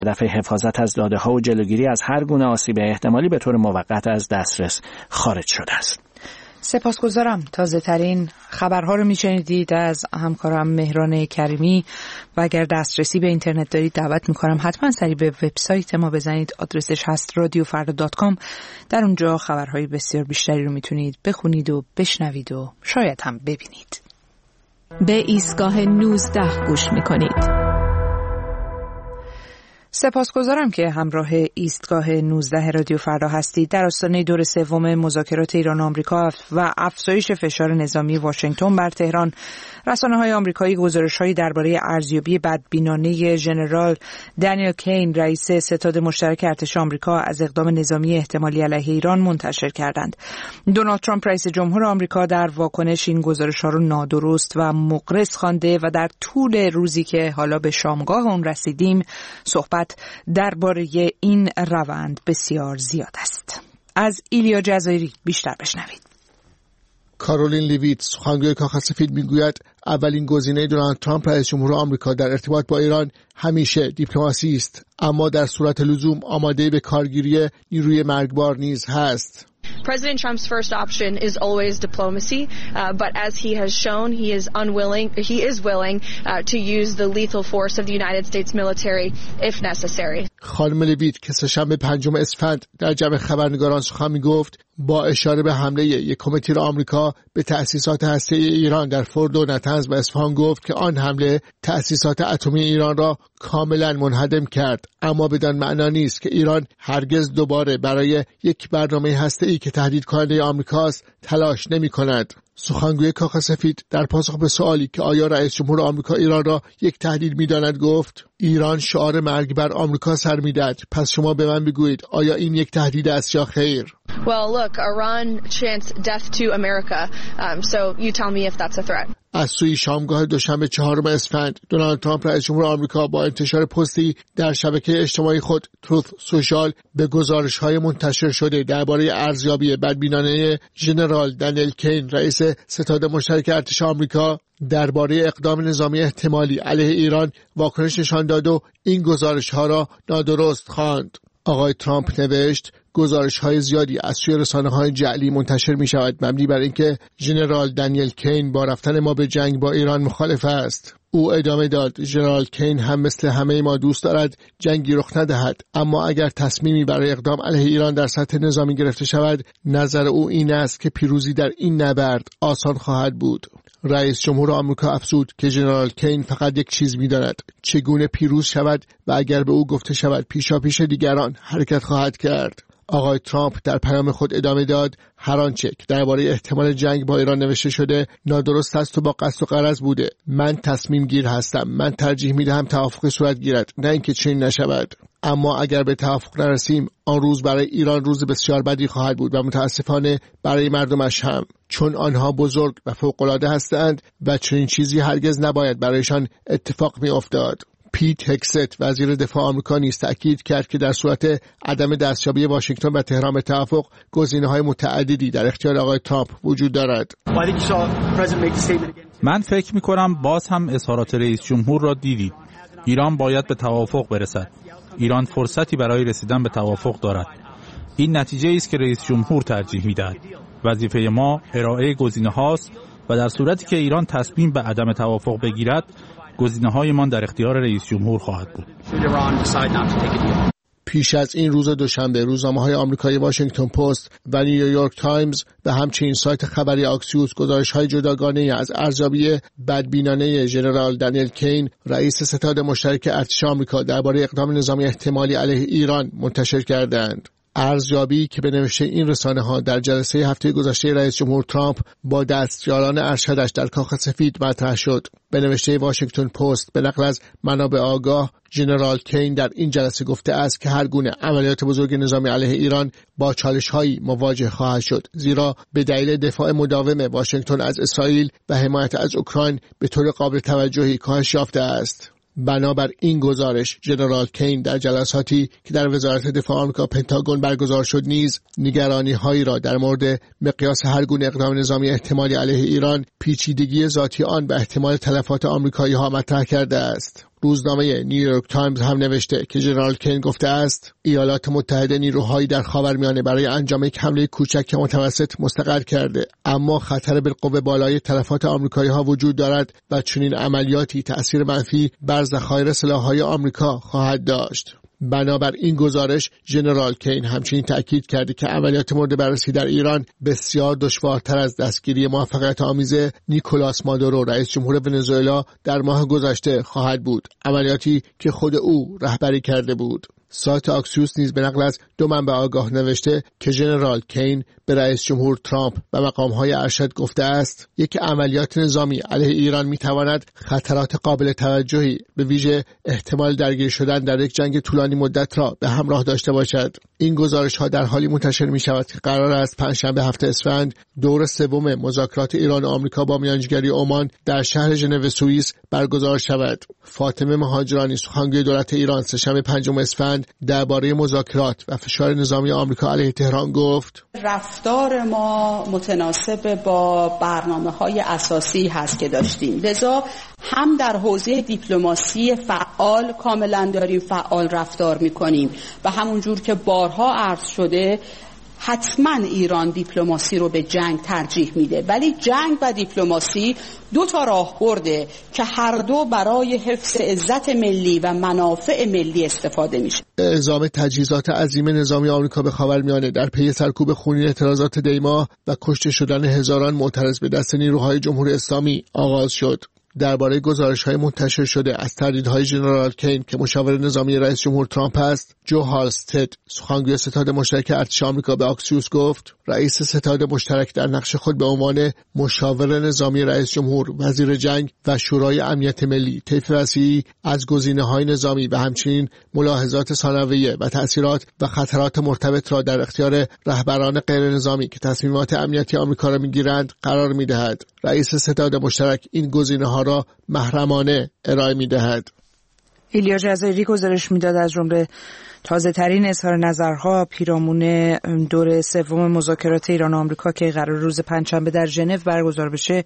هدف حفاظت از داده‌ها و جلوگیری از هر گونه آسیب احتمالی به طور موقت از دسترس خارج شده است. سپاسگزارم. تازه ترین خبرها رو میشنیدید از همکارم مهران کریمی و اگر دسترسی به اینترنت دارید دعوت میکنم حتما سریع به وبسایت ما بزنید. آدرسش هست radiofarda.com. در اونجا خبرهای بسیار بیشتری رو میتونید بخونید و بشنوید و شاید هم ببینید. به ایستگاه 19 گوش میکنید. سپاسگزارم که همراه ایستگاه 19 رادیو فردا هستید. در آستانه دور سوم مذاکرات ایران و آمریکا و افزایش فشار نظامی واشنگتن بر تهران، رسانه‌های آمریکایی گزارش‌هایی درباره ارزیابی بدبینانه ژنرال دنیل کین رئیس ستاد مشترک ارتش آمریکا از اقدام نظامی احتمالی علیه ایران منتشر کردند. دونالد ترامپ رئیس جمهور آمریکا در واکنش این گزارش‌ها را نادرست و مغرض خوانده و در طول روزی که حالا به شامگاه اون رسیدیم صحبت درباره این روند بسیار زیاد است. از ایلیا جزایری بیشتر بشنوید. کارولین لیویت سخنگوی کاخ سفید میگوید اولین گزینه دونالد ترامپ رئیس جمهور آمریکا در ارتباط با ایران همیشه دیپلماسی است، اما در صورت لزوم آماده به کارگیری نیروی مرگبار نیز هست. President Trump's first option is always diplomacy, but as he has shown, he is willing to use the lethal force of the United States military if necessary. خانم لیویت که سه‌شنبه 5 اسفند در جمع خبرنگاران سخن می‌گفت، با اشاره به حمله یکم تیر آمریکا به تأسیسات هسته‌ای ایران در فورد و نتنز و اصفهان گفت که آن حمله تأسیسات اتمی ایران را کاملا منهدم کرد، اما بدان معنا نیست که ایران هرگز دوباره برای یک برنامه هسته‌ای که تهدید کننده آمریکاست تلاش نمی‌کند. سخنگوی کاخ سفید در پاسخ به سوالی که آیا رئیس جمهور آمریکا ایران را یک تهدید می‌داند گفت ایران شعار مرگ بر آمریکا سر می‌دهد، پس شما به من بگویید آیا این یک تهدید است یا خیر؟ Well, look, Iran chants death to America, so you tell me if that's a threat. از سوی شامگاه دوشنبه 4 اسفند دونالد ترامپ رئیس جمهور آمریکا با انتشار پستی در شبکه اجتماعی خود تروث سوشال به گزارش‌های منتشر شده درباره ارزیابی بدبینانه ژنرال دنیل کین رئیس ستاد مشترک ارتش آمریکا درباره اقدام نظامی احتمالی علیه ایران واکنش نشان داد و این گزارش‌ها را نادرست خواند. آقای ترامپ نوشت گزارش‌های زیادی از سوی رسانه‌های جعلی منتشر می‌شود مبنی بر اینکه ژنرال دنیل کین با رفتن ما به جنگ با ایران مخالف است. او ادامه داد ژنرال کین هم مثل همه ما دوست دارد جنگی رخ ندهد، اما اگر تصمیمی برای اقدام علیه ایران در سطح نظامی گرفته شود نظر او این است که پیروزی در این نبرد آسان خواهد بود. رئیس جمهور آمریکا افزود که ژنرال کین فقط یک چیز می‌داند، چگونه پیروز شود و اگر به او گفته شود پیشاپیش دیگران حرکت خواهد کرد. آقای ترامپ در پیام خود ادامه داد هر آنچه که درباره احتمال جنگ با ایران نوشته شده نادرست است و با قصد و غرض بوده. من تصمیم گیر هستم، من ترجیح می‌دهم توافق صورت گیرد نه اینکه چنین نشود. اما اگر به توافق نرسیم آن روز برای ایران روز بسیار بدی خواهد بود و متاسفانه برای مردمش هم، چون آنها بزرگ و فوق‌العاده هستند و چنین چیزی هرگز نباید برایشان اتفاق می‌افتاد. پیت هکست وزیر دفاع آمریکا نیز تأکید کرد که در صورت عدم دستیابی واشنگتن و تهران به توافق گزینه‌های متعددی در اختیار آقای ترامپ وجود دارد. من فکر می‌کنم باز هم اظهارات رئیس جمهور را دیدید. ایران باید به توافق برسد. ایران فرصتی برای رسیدن به توافق دارد. این نتیجه است که رئیس جمهور ترجیح می‌دهد. وظیفه ما ارائه گزینه‌هاست و در صورتی که ایران تصمیم به عدم توافق بگیرد گزینه‌هایمان در اختیار رئیس جمهور خواهد بود. پیش از این روز دوشنبه روزنامه‌های آمریکایی واشنگتن پست و نیویورک تایمز و همچنین سایت خبری آکسیوس گزارش‌های جداگانه از ارزیابی بدبینانه ژنرال دنیل کین رئیس ستاد مشترک ارتش آمریکا درباره اقدام نظامی احتمالی علیه ایران منتشر کردند. ارزیابی که به نوشته این رسانه‌ها در جلسه هفته گذشته رئیس جمهور ترامپ با دستیاران ارشدش در کاخ سفید مطرح شد. به نوشته واشنگتن پست به نقل از منابع آگاه، ژنرال کین در این جلسه گفته است که هر گونه عملیات بزرگ نظامی علیه ایران با چالش‌هایی مواجه خواهد شد، زیرا به دلیل دفاع مداوم واشنگتن از اسرائیل و حمایت از اوکراین به طور قابل توجهی کاهش یافته است. بنابر این گزارش ژنرال کین در جلساتی که در وزارت دفاع آمریکا پنتاگون برگزار شد نیز نگرانی‌هایی را در مورد مقیاس هر گونه اقدام نظامی احتمالی علیه ایران، پیچیدگی ذاتی آن و احتمال تلفات آمریکایی‌ها مطرح کرده است. روزنامه نیویورک تایمز هم نوشته که ژنرال کین گفته است ایالات متحده نیروهایی در خاورمیانه برای انجام یک حمله کوچک متوسط مستقر کرده، اما خطر بالقوه بالای تلفات آمریکایی‌ها وجود دارد و چنین عملیاتی تأثیر منفی بر ذخایر سلاح‌های آمریکا خواهد داشت. بنابر این گزارش ژنرال کین همچنین تأکید کرده که عملیات مورد بررسی در ایران بسیار دشوارتر از دستگیری موفقیت آمیز نیکولاس مادورو رئیس جمهور ونزوئلا در ماه گذشته خواهد بود، عملیاتی که خود او رهبری کرده بود. سایت آکسیوس نیز به نقل از دو منبع آگاه نوشته که ژنرال کین به رئیس جمهور ترامپ و مقام‌های ارشد گفته است یک عملیات نظامی علیه ایران می‌تواند خطرات قابل توجهی به ویژه احتمال درگیر شدن در یک جنگ طولانی مدت را به همراه داشته باشد. این گزارش‌ها در حالی منتشر می‌شود که قرار است پنجشنبه 7 اسفند دور سوم مذاکرات ایران و آمریکا با میانجیگری عمان در شهر ژنو سوئیس برگزار شود. فاطمه مهاجرانی سخنگوی دولت ایران سه‌شنبه 5 اسفند درباره مذاکرات و فشار نظامی آمریکا علیه تهران گفت: رفتار ما متناسب با برنامه‌های اساسی هست که داشتیم، لذا هم در حوزه دیپلماسی فعال کاملا داریم فعال رفتار می‌کنیم و همونجور که بارها عرض شده حتما ایران دیپلماسی رو به جنگ ترجیح میده، ولی جنگ و دیپلماسی دو تا راه برده که هر دو برای حفظ عزت ملی و منافع ملی استفاده میشه. اعزام تجهیزات عظیم نظامی آمریکا به خاورمیانه در پی سرکوب خونین اعتراضات دی‌ماه و کشته شدن هزاران معترض به دست نیروهای جمهوری اسلامی آغاز شد. درباره گزارش‌های منتشر شده از تردیدهای ژنرال کین که مشاور نظامی رئیس جمهور ترامپ است، جو هالستد سخنگوی ستاد مشترک ارتش آمریکا به آکسیوس گفت رئیس ستاد مشترک در نقش خود به عنوان مشاور نظامی رئیس جمهور، وزیر جنگ و شورای امنیت ملی طیف وسیعی از گزینه‌های نظامی و همچنین ملاحظات ثانویه و تأثیرات و خطرات مرتبط را در اختیار رهبران غیر نظامی که تصمیمات امنیتی آمریکا را می‌گیرند قرار می‌دهد. رئیس ستاد مشترک این گزینه‌ها را محرمانه ارائه می‌دهد. ایلیا جزایری گزارش میداد از جمله تازه ترین اظهار نظرها پیرامون دور سوم مذاکرات ایران و آمریکا که قرار روز پنجشنبه در ژنو برگزار بشه،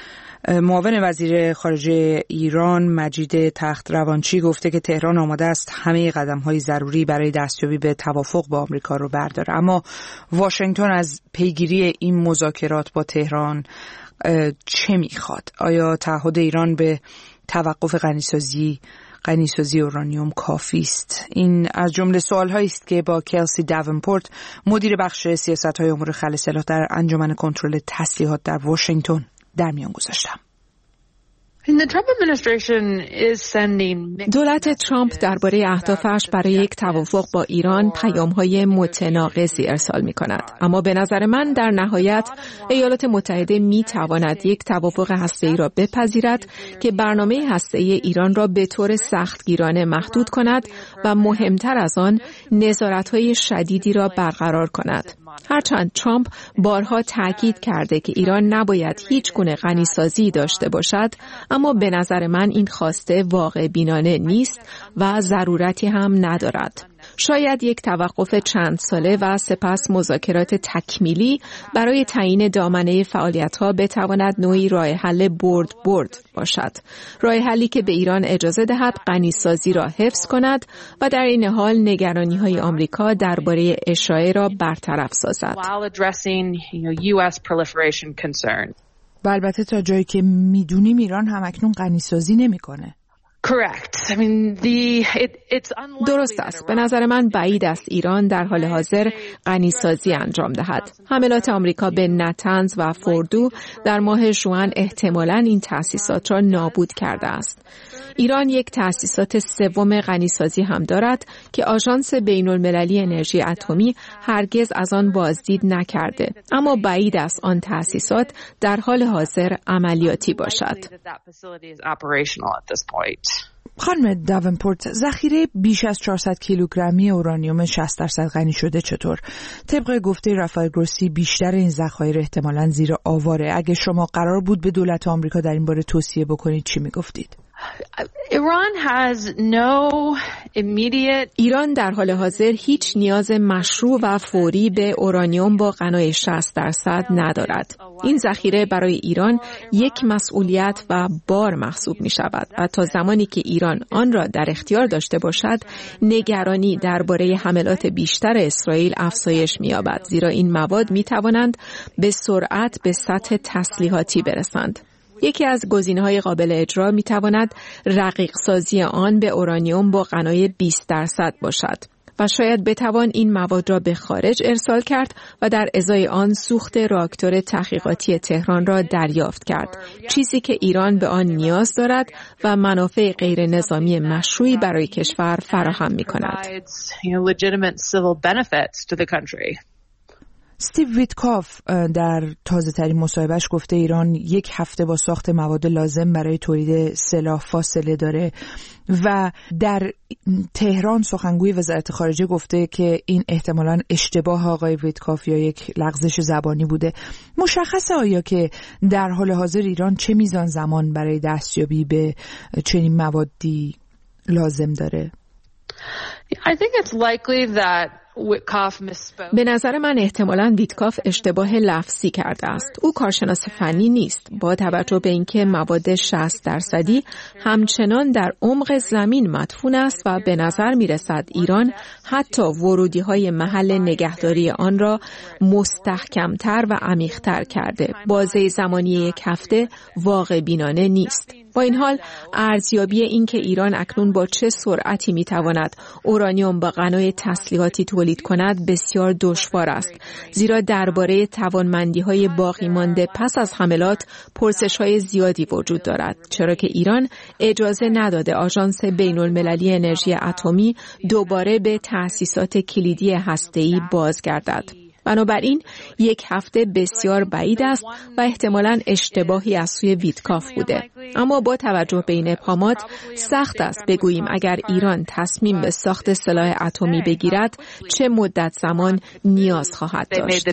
معاون وزیر خارجه ایران مجید تخت روانچی گفته که تهران آماده است همه قدم‌های ضروری برای دستیابی به توافق با آمریکا رو برداره، اما واشنگتن از پیگیری این مذاکرات با تهران چه میخواد؟ آیا تعهد ایران به توقف غنیسازی اورانیوم کافی است؟ این از جمله سوال‌هایی است که با کلسی داونپورت مدیر بخش سیاست‌های امور خلع سلاح در انجمن کنترل تسلیحات در واشنگتن در میان گذاشتم. دولت ترامپ درباره اهدافش برای یک توافق با ایران پیام‌های متناقضی ارسال می‌کند، اما به نظر من در نهایت ایالات متحده می‌تواند یک توافق هسته‌ای را بپذیرد که برنامه هسته‌ای ایران را به طور سختگیرانه محدود کند و مهمتر از آن نظارت‌های شدیدی را برقرار کند. هرچند ترامپ بارها تاکید کرده که ایران نباید هیچ گونه غنیسازی داشته باشد، اما به نظر من این خواسته واقع بینانه نیست و ضرورتی هم ندارد. شاید یک توقف چند ساله و سپس مذاکرات تکمیلی برای تعیین دامنه فعالیت‌ها بتواند نوعی راه حل برد باشد. راه حلی که به ایران اجازه دهد غنیسازی را حفظ کند و در این حال نگرانی‌های آمریکا درباره اشاعه را برطرف سازد. و البته تا جایی که میدونیم ایران همکنون غنیسازی نمی‌کنه. درست است. به نظر من بعید است ایران در حال حاضر غنیسازی انجام دهد. حملات آمریکا به نتنز و فوردو در ماه ژوئن احتمالاً این تأسیسات را نابود کرده است. ایران یک تأسیسات سوم غنیسازی هم دارد که آژانس بین‌المللی انرژی اتمی هرگز از آن بازدید نکرده، اما بعید است آن تأسیسات در حال حاضر عملیاتی باشد. خانم داونپورت، ذخیره بیش از 400 کیلوگرمی اورانیوم 60% غنی شده چطور؟ طبق گفته رافائل گروسی بیشتر این ذخایر احتمالاً زیر آواره. اگه شما قرار بود به دولت آمریکا در این باره توصیه بکنید چی میگفتید؟ ایران در حال حاضر هیچ نیاز مشروع و فوری به اورانیوم با غنای 60% ندارد. این ذخیره برای ایران یک مسئولیت و بار محسوب می شود و تا زمانی که ایران آن را در اختیار داشته باشد، نگرانی درباره حملات بیشتر اسرائیل افزایش می یابد، زیرا این مواد می توانند به سرعت به سطح تسلیحاتی برسند. یکی از گزینه‌های قابل اجرا می‌تواند رقیق سازی آن به اورانیوم با غنای 20% باشد و شاید بتوان این مواد را به خارج ارسال کرد و در ازای آن سوخت راکتور تحقیقاتی تهران را دریافت کرد، چیزی که ایران به آن نیاز دارد و منافع غیر نظامی مشروعی برای کشور فراهم می‌کند. استیو ویتکاف در تازه ترین مصاحبهش گفته ایران 1 هفته با ساخت مواد لازم برای تولید سلاح فاصله داره و در تهران سخنگوی وزارت خارجه گفته که این احتمالاً اشتباه آقای ویتکاف یا یک لغزش زبانی بوده. مشخصه آیا که در حال حاضر ایران چه میزان زمان برای دستیابی به چنین موادی لازم داره؟ I think it's likely that به نظر من احتمالاً ویتکاف اشتباه لفظی کرده است. او کارشناس فنی نیست. با توجه به اینکه مواد 60% همچنان در عمق زمین مدفون است و به نظر می رسد ایران حتی ورودی‌های محل نگهداری آن را مستحکم‌تر و عمیق‌تر کرده. بازه زمانی 1 هفته واقع بینانه نیست. با این حال ارزیابی این که ایران اکنون با چه سرعتی میتواند اورانیوم با غنای تسلیحاتی تولید کند بسیار دشوار است، زیرا درباره توانمندی‌های باقی مانده پس از حملات پرسش‌های زیادی وجود دارد، چرا که ایران اجازه نداده آژانس بین‌المللی انرژی اتمی دوباره به تأسیسات کلیدی هسته‌ای بازگردد. بنابراین 1 هفته بسیار بعید است و احتمالاً اشتباهی از سوی ویتکاف بوده. اما با توجه به این ابهامات سخت است بگوییم اگر ایران تصمیم به ساخت سلاح اتمی بگیرد چه مدت زمان نیاز خواهد داشت.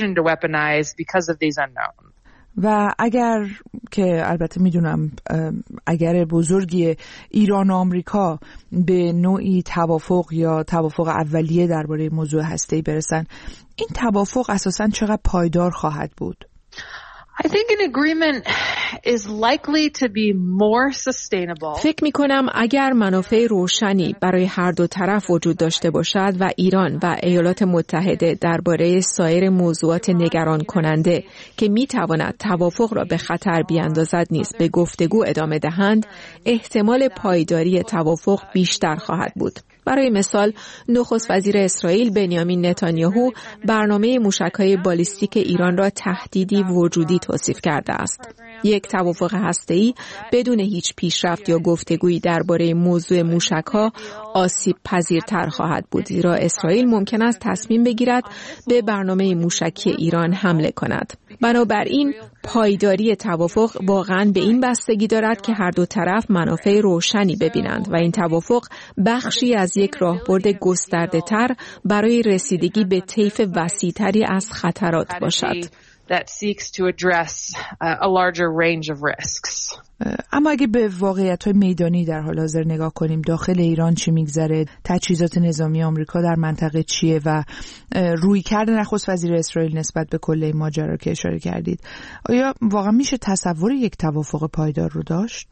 و اگر که البته میدونم اگر بزرگی ایران و آمریکا به نوعی توافق یا توافق اولیه درباره موضوع هسته‌ای برسن، این توافق اساساً چقدر پایدار خواهد بود؟ I think an agreement is likely to be more sustainable. فکر می‌کنم اگر منافع روشنی برای هر دو طرف وجود داشته باشد و ایران و ایالات متحده درباره سایر موضوعات نگران کننده که می‌تواند توافق را به خطر بیاندازد نیز به گفتگو ادامه دهند، احتمال پایداری توافق بیشتر خواهد بود. برای مثال، نخست وزیر اسرائیل بنیامین نتانیاهو برنامه موشک‌های بالیستیک ایران را تهدیدی وجودی توصیف کرده است. یک توافق هسته‌ای بدون هیچ پیشرفت یا گفتگویی درباره موضوع موشک‌ها آسیب پذیرتر خواهد بود، زیرا اسرائیل ممکن است تصمیم بگیرد به برنامه موشکی ایران حمله کند. بنابراین پایداری توافق واقعاً به این بستگی دارد که هر دو طرف منافع روشنی ببینند و این توافق بخشی از یک راهبرد گسترده‌تر برای رسیدگی به طیف وسیع‌تری از خطرات باشد. That seeks to address a larger range of risks. اما اگه به واقعیت‌های میدانی در حال حاضر نگاه کنیم، داخل ایران چی میگذره، تجهیزات نظامی آمریکا در منطقه چیه و رویکرد نخست وزیر اسرائیل نسبت به کل این ماجرا که اشاره کردید، آیا واقعا میشه تصور یک توافق پایدار رو داشت؟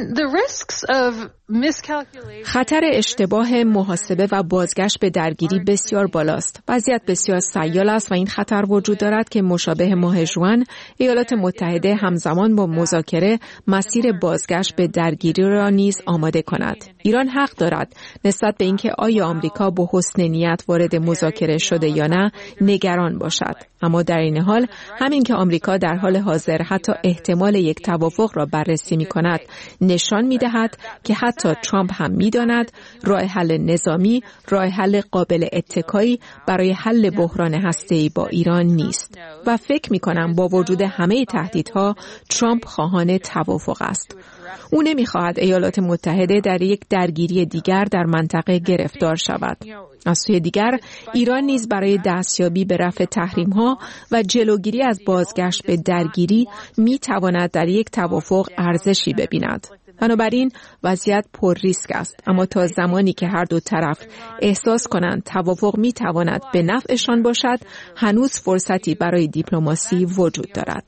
خطر اشتباه محاسبه و بازگشت به درگیری بسیار بالاست. وضعیت بسیار سیال است و این خطر وجود دارد که مشابه ماه ژوئن ایالات متحده همزمان با مذاکره مسیر بازگشت به درگیری را نیز آماده کند. ایران حق دارد نسبت به اینکه آیا آمریکا با حسن نیت وارد مذاکره شده یا نه نگران باشد. اما در این حال همین که آمریکا در حال حاضر حتی احتمال یک توافق را بررسی می‌کند نشان می‌دهد که حتی ترامپ هم می‌داند راه حل نظامی راه حل قابل اتکایی برای حل بحران هسته‌ای با ایران نیست و فکر می‌کنم با وجود همه تهدیدها ترامپ خواهان توافق است. او نمی‌خواهد ایالات متحده در یک درگیری دیگر در منطقه گرفتار شود. از سوی دیگر ایران نیز برای دستیابی به رفع تحریم‌ها و جلوگیری از بازگشت به درگیری می‌تواند در یک توافق ارزشی ببیند. بنابراین وضعیت پر ریسک است، اما تا زمانی که هر دو طرف احساس کنند توافق می تواند به نفعشان باشد، هنوز فرصتی برای دیپلماسی وجود دارد.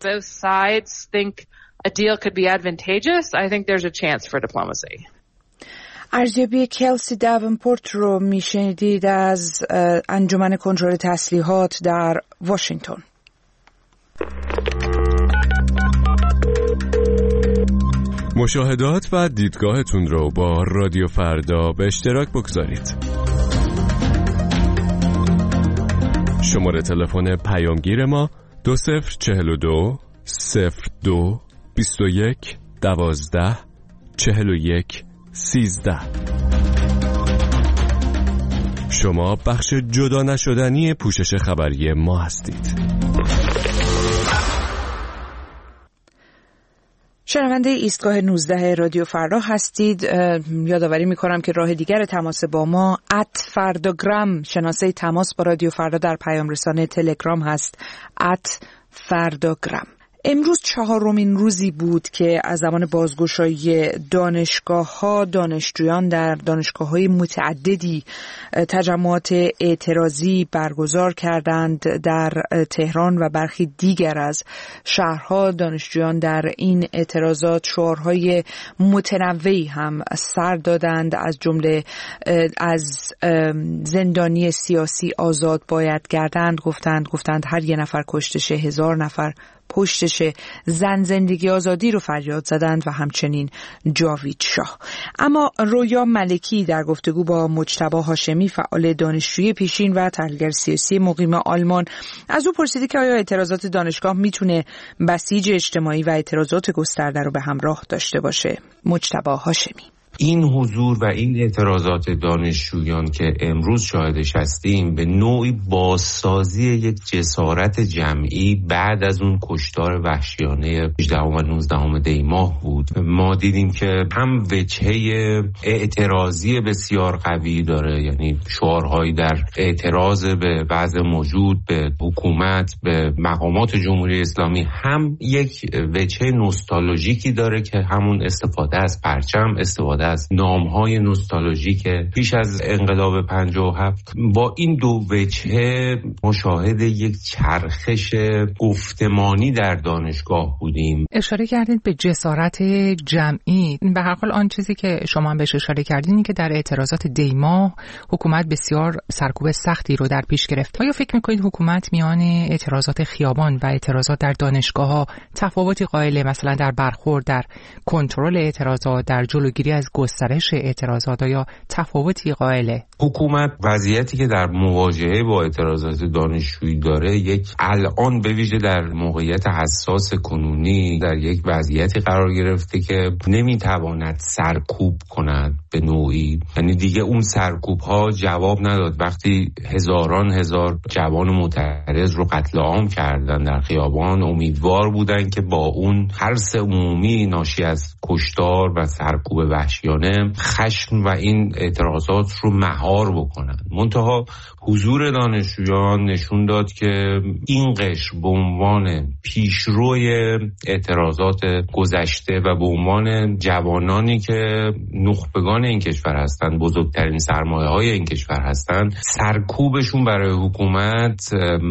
ارزیابی کلسی داونپورت رو میشنیدید از انجمن کنترل تسلیحات در واشنگتن. مشاهدات و دیدگاهتون رو با رادیو فردا به اشتراک بگذارید. شماره تلفن پیامگیر ما 2042 02 21 12 41 13. شما بخش جدا نشدنی پوشش خبری ما هستید. شنونده ایستگاه 19 رادیو فردا هستید. یادآوری می‌کنم که راه دیگر تماس با ما @فرداگرام شناسه تماس با رادیو فردا در پیام رسانه تلگرام هست @فرداگرام. امروز 4مین روزی بود که از زمان بازگشایی دانشگاه‌ها دانشجویان در دانشگاه‌های متعددی تجمعات اعتراضی برگزار کردند. در تهران و برخی دیگر از شهرها دانشجویان در این اعتراضات شعارهای متنوعی هم سر دادند، از جمله از زندانی سیاسی آزاد باید گردند. گفتند هر یه نفر کشته شه 1000 نفر پشتشه، زن زندگی آزادی رو فریاد زدند و همچنین جاوید شاه. اما رویا ملکی در گفتگو با مجتبی هاشمی فعال دانشجوی پیشین و تحلیلگر سیاسی مقیم آلمان از او پرسیده که آیا اعتراضات دانشگاه میتونه بسیج اجتماعی و اعتراضات گسترده رو به همراه داشته باشه. مجتبی هاشمی: این حضور و این اعتراضات دانشجویان که امروز شاهدش هستیم به نوعی بازسازی یک جسارت جمعی بعد از اون کشتار وحشیانه 18 و 19 دی ماه بود. ما دیدیم که هم وجهه اعتراضی بسیار قوی داره، یعنی شعارهایی در اعتراض به وضع موجود، به حکومت، به مقامات جمهوری اسلامی، هم یک وجهه نوستالژیکی داره که همون استفاده از پرچم، استفاده از نام‌های نوستالژیک پیش از انقلاب 57. با این دو وجهه مشاهده یک چرخش گفتمانی در دانشگاه بودیم. اشاره کردید به جسارت جمعی. به هر حال آن چیزی که شما هم بهش اشاره کردین این که در اعتراضات دی ماه حکومت بسیار سرکوب سختی رو در پیش گرفت. آیا فکر می‌کنید حکومت میان اعتراضات خیابان و اعتراضات در دانشگاه‌ها تفاوتی قائله، مثلا در برخورد، در کنترل اعتراضات، در جلوگیری از گسترش اعتراضات، یا تفاوتی قائله؟ حکومت وضعیتی که در مواجهه با اعتراضات دانشجویی داره، یک الان به ویژه در موقعیت حساس کنونی در یک وضعیتی قرار گرفته که نمیتواند سرکوب کند به نوعی. یعنی دیگه اون سرکوب ها جواب نداد. وقتی هزاران هزار جوان معترض رو قتل عام کردن در خیابان، امیدوار بودن که با اون ترس عمومی ناشی از کشتار و سرکوب وحشیانه خشم و این اعتراضات رو مهار بکنن. منتها حضور دانشجویان نشون داد که این قشر به عنوان پیشروی اعتراضات گذشته و به عنوان جوانانی که نخبگان این کشور هستند، بزرگترین سرمایه‌های این کشور هستند، سرکوبشون برای حکومت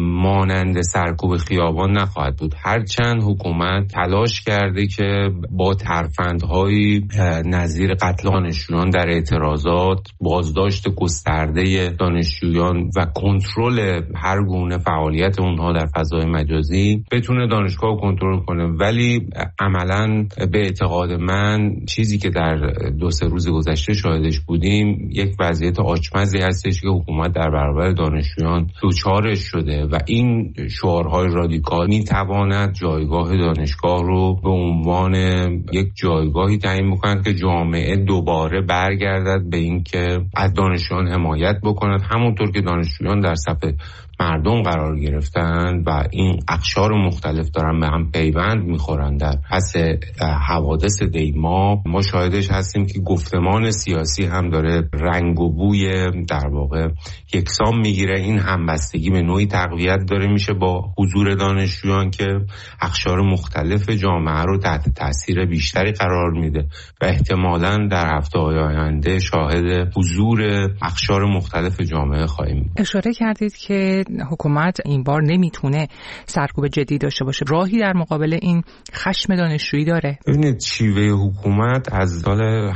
مانند سرکوب خیابان نخواهد بود. هرچند حکومت تلاش کرده که با ترفندهای نظیر قتل دانشجویان در اعتراضات، بازداشت گسترده دانشجویان و کنترل هر گونه فعالیت اونها در فضای مجازی بتونه دانشگاه رو کنترل کنه، ولی عملاً به اعتقاد من چیزی که در 2-3 روز گذشته شاهدش بودیم یک وضعیت آچمزی هستش که حکومت در برابر دانشجویان دوچارش شده و این شعارهای رادیکال میتواند جایگاه دانشگاه رو به عنوان یک جایگاهی تعیین بکنند که جامعه دوباره برگردد به این که از دانشجویان حمایت بکنه بکند، همونطور که دانشجویان در صف مردم قرار گرفتن و این اقشار مختلف دارن به هم پیوند میخورن در پس حوادث دیما. ما شاهدش هستیم که گفتمان سیاسی هم داره رنگ و بوی در واقع یکسان میگیره. این همبستگی به نوعی تقویت داره میشه با حضور دانشجویان که اقشار مختلف جامعه رو تحت تاثیر بیشتری قرار میده و احتمالاً در هفته‌های آینده شاهد حضور اقشار مختلف جامعه خواهیم بود. اشاره کردید که حکومت این بار نمیتونه سرکوب جدی داشته باشه. راهی در مقابل این خشم دانشجویی داره؟ ببینید شیوه حکومت از سال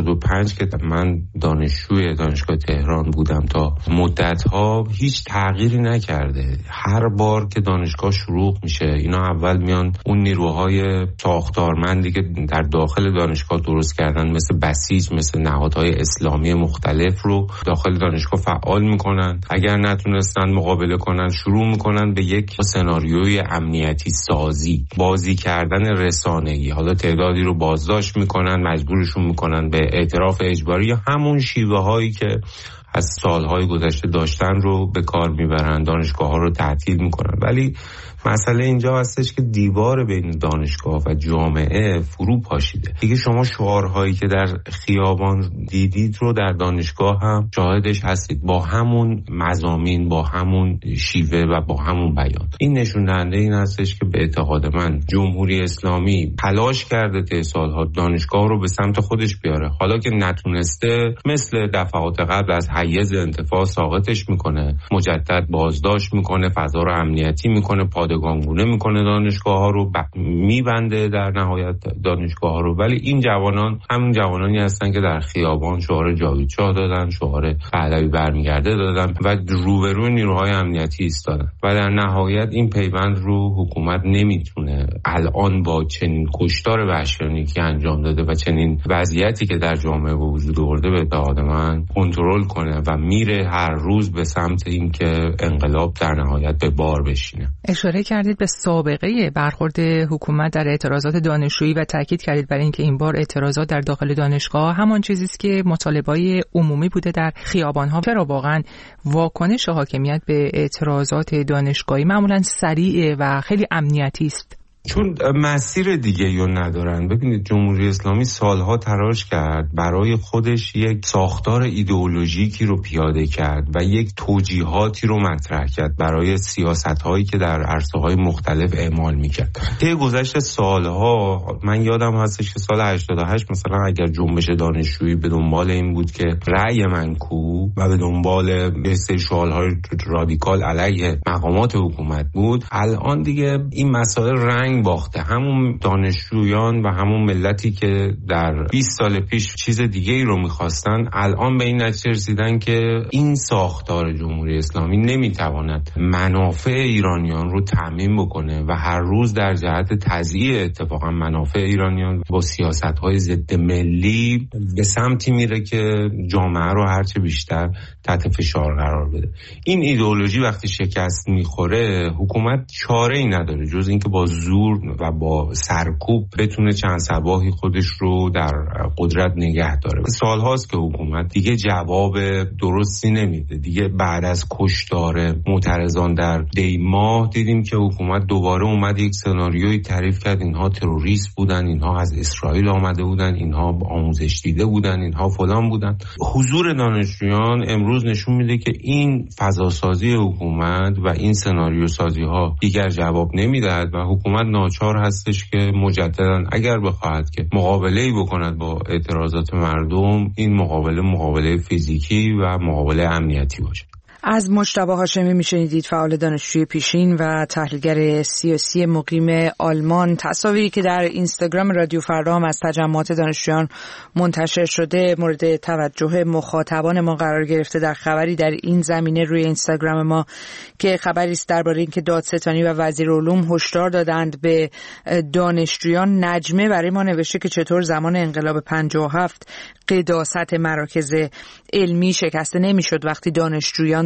85 که من دانشجوی دانشگاه تهران بودم تا مدت‌ها هیچ تغییری نکرده. هر بار که دانشگاه شروع میشه اینا اول میان اون نیروهای ساختارمندی که در داخل دانشگاه درست کردن مثل بسیج، مثل نهادهای اسلامی مختلف رو داخل دانشگاه فعال میکنن. اگر نتونستن مقابله کنن شروع میکنن به یک سناریوی امنیتی سازی، بازی کردن رسانه‌ای. حالا تعدادی رو بازداشت میکنن، مجبورشون میکنن به اعتراف اجباری یا همون شیوه هایی که از سالهای گذشته داشتن رو به کار میبرن، دانشگاه ها رو تعطیل میکنن. ولی مسئله اینجا هستش که دیوار بین دانشگاه و جامعه فرو پاشیده. دیگه شما شعارهایی که در خیابان دیدید رو در دانشگاه هم شاهدش هستید، با همون مضامین، با همون شیوه و با همون بیان. این نشون دهنده این هستش که به اعتقاد من جمهوری اسلامی تلاش کرده طی سالها دانشگاه رو به سمت خودش بیاره. حالا که نتونسته مثل دفعات قبل از حیز انتفاع ساقطش میکنه، مجدد بازداشت میکنه، فضا رو امنیتی میکنه، پادگانگونه میکنه دانشگاه ها رو، میبنده در نهایت دانشگاه ها رو. ولی این جوانان همون جوانانی هستن که در خیابان شعار جاوید شاه دادن، شعار پهلوی برمیگرده دادن و روبروی نیروهای امنیتی ایستادن و در نهایت این پیوند رو حکومت نمیتونه الان با چنین کشتار وحشیانه‌ای که انجام داده و چنین وضعیتی که در جامعه به وجود آورده به اعتقاد من کنترل کنه و میره هر روز به سمت اینکه انقلاب در نهایت به بار بشینه. اشاره کردید به سابقه برخورد حکومت در اعتراضات دانشجویی و تاکید کردید بر اینکه این بار اعتراضات در داخل دانشگاه همان چیزی است که مطالبه‌های عمومی بوده در خیابان‌ها. چرا واقعا واکنش حاکمیت به اعتراضات دانشگاهی معمولاً سریع و خیلی امنیتی است؟ چون مسیر دیگه یا ندارن. ببینید جمهوری اسلامی سالها تلاش کرد برای خودش یک ساختار ایدئولوژیکی رو پیاده کرد و یک توجیهاتی رو مطرح کرد برای سیاست‌هایی که در عرصه‌های مختلف اعمال می‌کرد. طی گذشت سالها من یادم هستش که سال 88 مثلا اگر جنبش دانشجویی به دنبال این بود که رأی منکوب و به دنبال استشعارهای رادیکال علیه مقامات حکومت بود، الان دیگه این مسائل رنگ باخته. همون دانشجویان و همون ملتی که در 20 سال پیش چیز دیگه ای رو میخواستن الان به این نتیجه رسیدن که این ساختار جمهوری اسلامی نمیتواند منافع ایرانیان رو تامین بکنه و هر روز در جهت تضییع اتفاقا منافع ایرانیان با سیاست‌های ضد ملی به سمتی میره که جامعه رو هرچه بیشتر تحت فشار قرار بده. این ایدئولوژی وقتی شکست میخوره حکومت چاره‌ای نداره جز اینکه با زور و با سرکوب بتونه چند صباحی خودش رو در قدرت نگه داره. سالهاست که حکومت دیگه جواب درستی نمیده. دیگه بعد از کشتار معترضان در دی ماه دیدیم که حکومت دوباره اومد یک سناریویی تعریف کرد اینها تروریست بودن، اینها از اسرائیل آمده بودن، اینها آموزش دیده بودن، اینها فلان بودن. حضور دانشجویان امروز نشون میده که این فضاسازی حکومت و این سناریو سازی ها دیگر جواب نمیدهد و حکومت ناچار هستش که مجددا اگر بخواهد که مقابله‌ای بکند با اعتراضات مردم، این مقابله فیزیکی و مقابله امنیتی باشه. از مجتبی هاشمی میشنیدید، فعال دانشجوی پیشین و تحلیلگر سیاسی مقیم آلمان. تصاویری که در اینستاگرام رادیو فردا هم از تجمعات دانشجویان منتشر شده مورد توجه مخاطبان ما قرار گرفته. در خبری در این زمینه روی اینستاگرام ما که خبری است درباره اینکه دادستانی و وزیر علوم هشدار دادند به دانشجویان، نجمه برای ما نوشته که چطور زمان انقلاب 57 قداست مراکز علمی شکسته نمیشد وقتی دانشجویان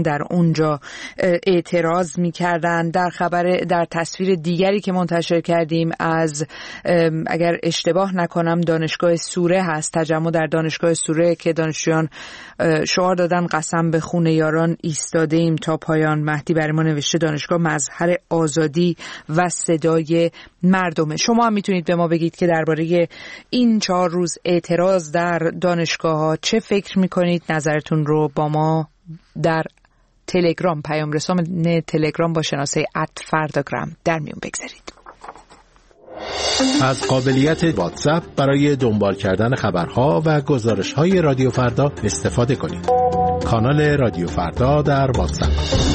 در اونجا اعتراض می‌کردند. در تصویر دیگری که منتشر کردیم از اگر اشتباه نکنم دانشگاه سوره هست، تجمع در دانشگاه سوره که دانشجویان شعار دادن قسم به خون یاران ایستاده ایم تا پایان. مهدی برای ما نوشته دانشگاه مظهر آزادی و صدای مردمه. شما هم میتونید به ما بگید که درباره این 4 روز اعتراض در دانشگاه‌ها چه فکر میکنید؟ نظرتون رو با ما در تلگرام، پیام رسان تلگرام با شناسه @فرداگرام در میون بگذارید. از قابلیت واتساپ برای دنبال کردن خبرها و گزارش‌های رادیو فردا استفاده کنید. کانال رادیو فردا در واتساپ.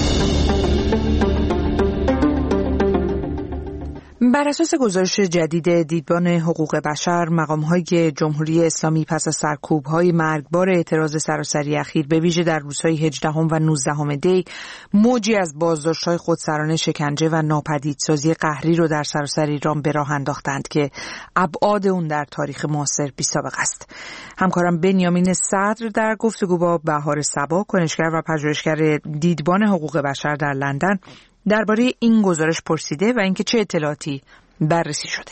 بر اساس گزارش جدید دیدبان حقوق بشر، مقام‌های جمهوری اسلامی پس از سرکوب‌های مرگبار اعتراض سراسری اخیر به ویژه در روزهای 18 و 19 دی موجی از بازداشت‌های خودسرانه، شکنجه و ناپدیدسازی قهری رو در سراسر ایران به راه انداختند که ابعاد اون در تاریخ معاصر بی‌سابقه است. همکارم بنیامین صدر در گفتگو با بهار صبا، کنشگر و پژوهشگر دیدبان حقوق بشر در لندن، درباره این گزارش پرسیده و اینکه چه اطلاعاتی بررسی شده.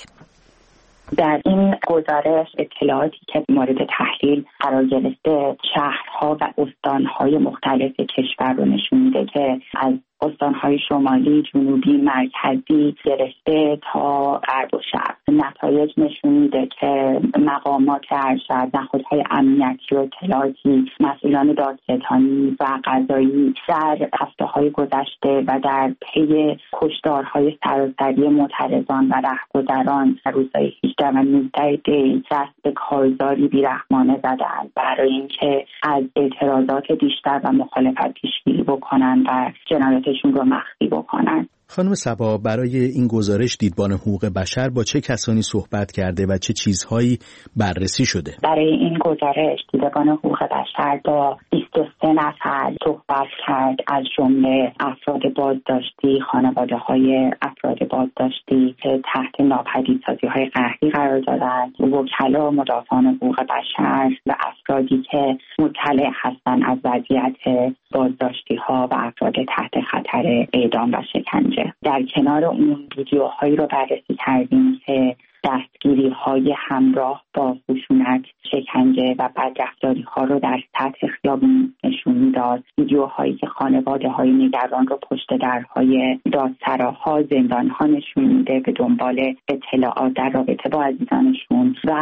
در این گزارش اطلاعاتی که مورد تحلیل قرار گرفته شهرها و استانهای مختلف کشور رو نشون میده که از استانهای شمالی، جنوبی، مرکزی گرفته تا غرب و شرق. نتایج نشون میده که مقامات ارشد، نهادهای امنیتی و اطلاعاتی، مسئولان دادستانی و قضایی در هفته‌های گذشته و در پی کشتارهای سراسری معترضان و رهگذران در روزهای 18 و 19 دی دست به کارزاری بیرحمانه زدند برای اینکه از اعتراضات بیشتر و مخالفت پیشگیری بکنن و جنایاتشون رو مخفی بکنن. خانم صبا، برای این گزارش دیدبان حقوق بشر با چه کسانی صحبت کرده و چه چیزهایی بررسی شده؟ برای این گزارش دیدبان حقوق بشر با 23 نفر صحبت کرد، از جمله افراد بازداشتی، خانواده‌های افراد بازداشتی که تحت ناپدیدسازی‌های قهری قرار دارند، وکلا، مدافعان حقوق بشر و افرادی که مطلع هستند از وضعیت بازداشتی‌ها و افراد تحت خطر اعدام و شکنجه. در کنار اون ویدیوهایی رو بررسی کردیم که دستگیری‌های همراه با خشونت، شکنجه و بدرفتاری‌ها رو در سطح خیابون نشون میداد. ویدیوهایی که خانواده‌های نگران رو پشت درهای دادسراها، زندان‌ها نشون میده به دنبال اطلاعات در رابطه با عزیزانشون و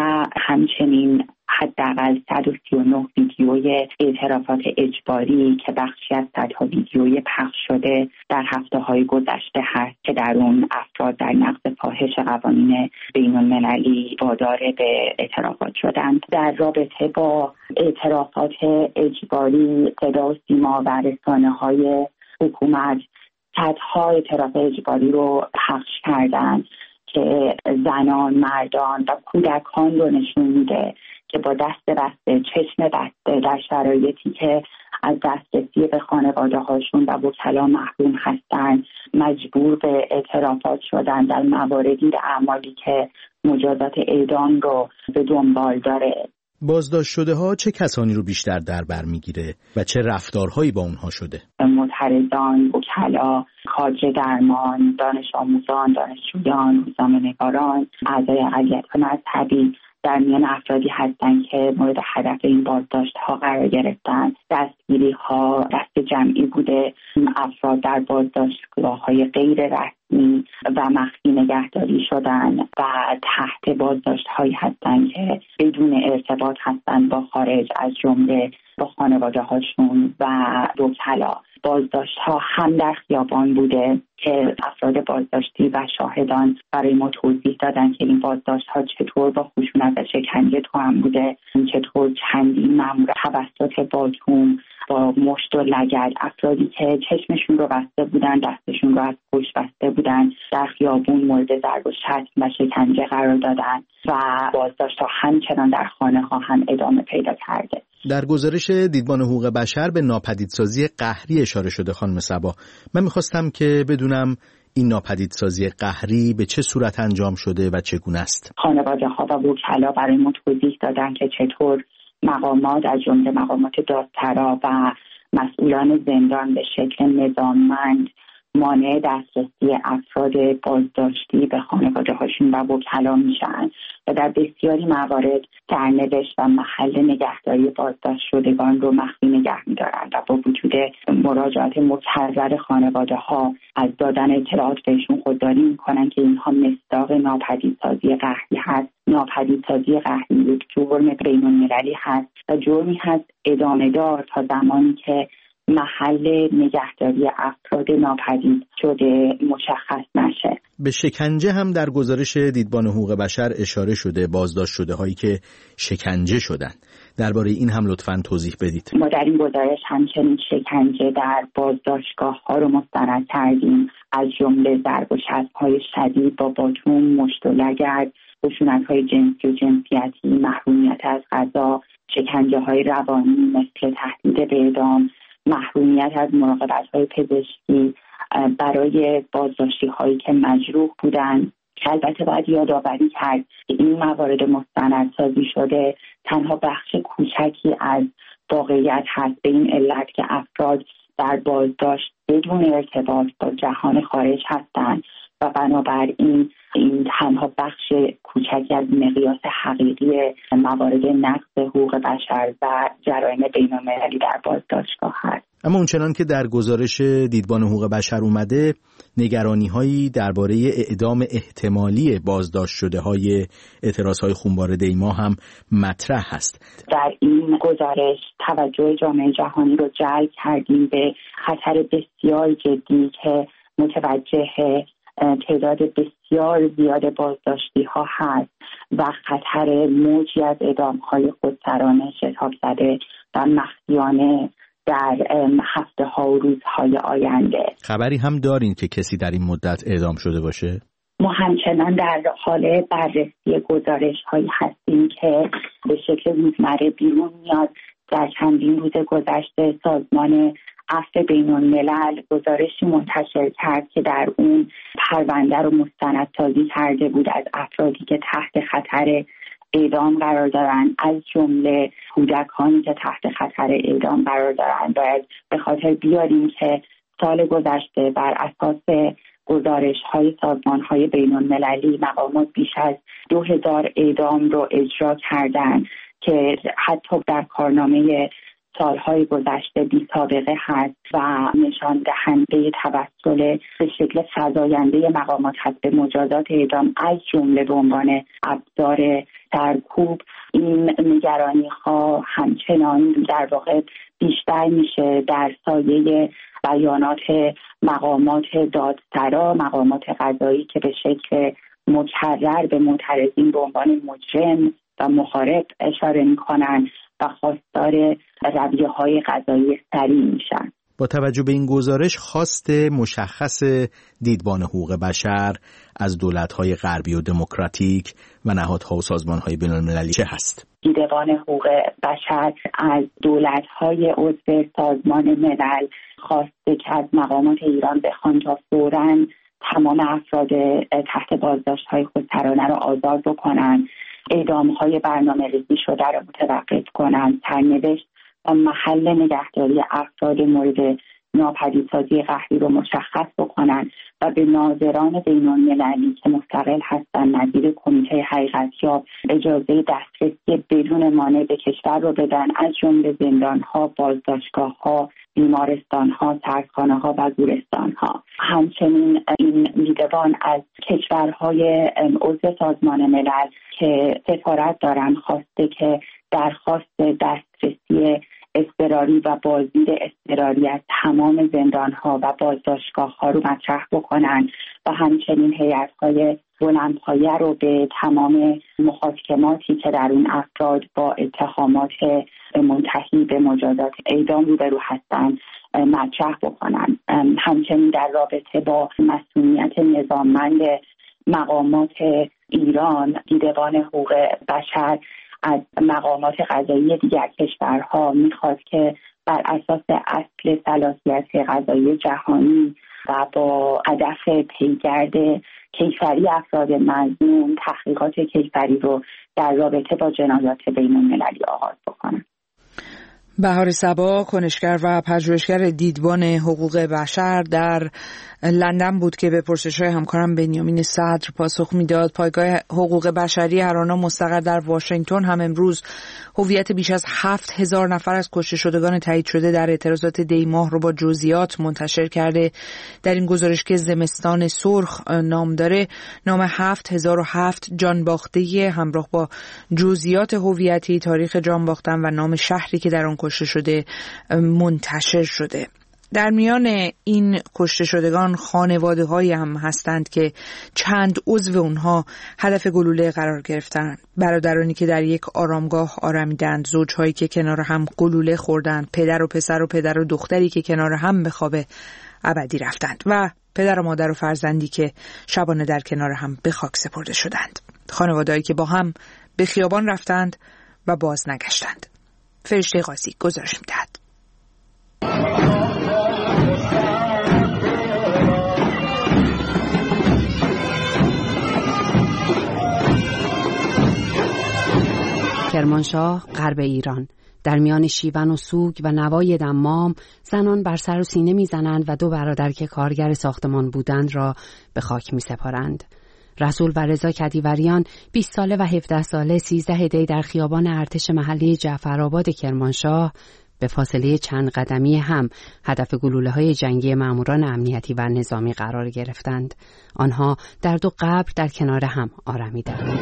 همچنین حداقل 139 ویدیوی اعترافات اجباری که بخشی از صدها ویدیوی پخش شده در هفته‌های گذشته هست که در اون افراد در نقض فاحش قوانین بین‌المللی وادار به اعترافات شدند. در رابطه با اعترافات اجباری، صدا و سیما و رسانه‌های حکومت صدها اعتراف اجباری رو پخش کردند که زنان، مردان و کودکان رو نشون میده که با دست بسته، چشم بسته در شرایطی که از دسترسی به خانواده هاشون و وکلا محروم هستن مجبور به اعترافات شدن در مواردی اعمالی که مجازات اعدام رو به دنبال داره. بازداشت شده ها چه کسانی رو بیشتر در بر میگیره و چه رفتارهایی با اونها شده؟ معترضان، وکلا، کادر درمان، دانش آموزان، دانشجویان، روزنامه‌نگاران، اعضای اقلیت مذهبی در میان افرادی هستند که مورد هدف این بازداشت‌ها قرار گرفتن. دستگیری‌ها دست جمعی بوده، افراد در بازداشتگاه‌های غیر رسمی و مخفی نگهداری شدن و تحت بازداشت‌هایی هستند که بدون ارتباط هستند با خارج، از جمله با خانواده‌هاشون و وکلا. بازداشت‌ها هم در خیابان بوده که افراد بازداشتی و شاهدان برای ما توضیح دادن که این بازداشت‌ها چطور با خشونت و شکنجه توأم بوده، چطور چندین مأمور توسط باتوم با مشت و لگد افرادی که چشمشون رو بسته بودن، دستشون رو از پشت بسته بودن، در خیابون مورد ضرب و شتم و شکنجه قرار دادن و بازداشت‌ها همچنان در خانه‌ها هم ادامه پیدا کرده. در گزارش دیدبان حقوق بشر به ناپدیدسازی قهری اشاره شده خانم صبا. من می‌خواستم که بدونم این ناپدیدسازی قهری به چه صورت انجام شده و چگونه است؟ خانواده‌ها و وکلا برای ما توضیح دادن که چطور مقامات از جمله مقامات دادسرا و مسئولان زندان به شکل نظاممند مانع دسترسی افراد بازداشتی به خانواده‌هاشون و وکلا میشن و در بسیاری موارد سرنوشت و محل نگهداری بازداشت شدگان رو مخفی نگه می‌دارند و با وجود مراجعات مکرر خانواده‌ها از دادن اطلاعات بهشون خودداری می‌کنن که اینها مصداق ناپدیدسازی قهری هست. ناپدیدسازی قهری یک جرم بین‌المللی هست و جرمی هست ادامه دار تا زمانی که محل نگهداری افراد ناپدید شده مشخص نشه. به شکنجه هم در گزارش دیدبان حقوق بشر اشاره شده، بازداشت شده هایی که شکنجه شدن. درباره این هم لطفاً توضیح بدید. ما در این گزارش همچنین شکنجه در بازداشتگاه ها رو مستند کردیم، از جمله ضرب و چسب‌های شدید با باتون، مشت و لگد، خشونت‌های جنسی و جنسیتی، محرومیت از غذا، شکنجه‌های روانی مثل تهدید به اعدام، محرومیت از مراقبت‌های پزشکی برای بازداشتی‌هایی که مجروح بودند. البته باید یادآوری کرد که این موارد مستندسازی شده تنها بخش کوچکی از واقعیت هست، به این علت که افراد در بازداشت بدون ارتباط با جهان خارج هستند و بنابراین این تنها بخش کوچکی از مقیاس حقیقی موارد نقض حقوق بشر و جرایم بین‌المللی در بازداشتگاه هست. اما اونچنان که در گزارش دیدبان حقوق بشر اومده، نگرانی‌هایی درباره اعدام احتمالی بازداشت شده های اعتراض‌های خونبار دیما هم مطرح هست. در این گزارش توجه جامعه جهانی رو جلب کردیم به خطر بسیار جدی که متوجه تعداد بسیار زیاد بازداشتی ها هست و خطر موجی از اعدام‌های خودسرانه شتاب زده و مخفیانه در هفته ها و روزهای آینده. خبری هم دارین که کسی در این مدت اعدام شده باشه؟ ما همچنان در حال بررسی گزارش هایی هستیم که به شکل روزمره بیرون میاد. در چندین روز گذشته سازمان عفو بین‌الملل گزارشی منتشر کرد که در اون پرونده رو مستندسازی کرده بود از افرادی که تحت خطر اعدام قرار دارن، از جمله کودکانی که تحت خطر اعدام قرار دارن. باید به خاطر بیاریم که سال گذشته بر اساس گزارش‌های سازمان‌های بین‌المللی مقامات بیش از 2000 اعدام رو اجرا کردند که حتی در کارنامه سالهای گذشته بی سابقه هست و نشان دهنده توسل به شکل فزاینده مقامات هست به مجازات اعدام، از جمله به عنوان ابزار سرکوب. این نگرانی ها همچنان در واقع بیشتر میشه در سایه بیانات مقامات دادسرا، مقامات قضایی که به شکل مکرر به معترضین به عنوان مجرم و محارب اشاره میکنن و خواستار رویه‌های قضایی سریع میشن. با توجه به این گزارش خواست مشخص دیدبان حقوق بشر از دولت‌های غربی و دموکراتیک و نهادها و سازمان‌های بین‌المللی چه هست؟ دیدبان حقوق بشر از دولت‌های عضو سازمان ملل خواسته که از مقامات ایران بخوان تا فوراً تمام افراد تحت بازداشت‌های خودسرانه را آزاد بکنن، اعدام‌های برنامه‌ریزی شده را متوقف کنند، سرنوشت و محل نگهداری افراد مورد ناپدیدسازی قهری رو مشخص بکنند و به ناظران بین‌المللی که مستقل هستند نظیر کمیته حقیقتیاب اجازه دسترسی بدون مانع به کشور رو بدن، از جمله زندان‌ها، بازداشتگاه‌ها، بیمارستان‌ها، سردخانه‌ها و گورستان‌ها. همچنین این دیدبان از کشورهای عضو سازمان ملل که سفارت دارن خواسته که درخواست دسترسی اضطراری و بازدید اضطراری از تمام زندان‌ها و بازداشتگاه‌ها رو مطرح بکنن و همچنین هیئت‌های بلندپایه رو به تمام محاکماتی که در اون افراد با اتهامات منتهی به مجازات اعدام روبرو هستند مطرح بکنن. همچنین در رابطه با مسئولیت نظاممند مقامات ایران، دیدبان حقوق بشر از مقامات قضایی دیگر کشورها میخواد که بر اساس اصل صلاحیت قضایی جهانی و با هدف پیگرد کیفری افراد مظنون تحقیقات کیفری رو در رابطه با جنایات بین‌المللی آغاز بکنن. بهار صبا، کنشگر و پژوهشگر دیدبان حقوق بشر در لندن بود که به پرسش‌های همکارم بنیامین صدر پاسخ میداد. پایگاه حقوق بشری هرانا مستقر در واشنگتن هم امروز هویت بیش از 7000 نفر از کشته شدگان تایید شده در اعتراضات دی ماه رو با جزئیات منتشر کرده. در این گزارش که زمستان سرخ نام داره، نام 7007 جان باخته همراه با جزئیات هویتی، تاریخ جان باختن و نام شهری که در آن کشته شده منتشر شده. در میان این کشته شدگان خانواده‌هایی هم هستند که چند عضو اونها هدف گلوله قرار گرفتن. برادرانی که در یک آرامگاه آرمیدند، زوجهایی که کنار هم گلوله خوردند، پدر و پسر و پدر و دختری که کنار هم به خواب ابدی رفتند و پدر و مادر و فرزندی که شبانه در کنار هم به خاک سپرده شدند. خانواده‌هایی که با هم به خیابان رفتند و باز نگشتند. فرشته قاضی گزارش می‌دهد. کرمانشاه، غرب ایران. در میان شیون و سوگ و نوای دمام، زنان بر سر و سینه میزنند و دو برادر که کارگر ساختمان بودند را به خاک میسپارند. رسول و رضا کدیوریان 20 ساله و 17 ساله 13 دی در خیابان ارتش محلی جعفرآباد کرمانشاه به فاصله چند قدمی هم هدف گلوله‌های جنگی ماموران امنیتی و نظامی قرار گرفتند. آنها در دو قبر در کنار هم آرمیدند.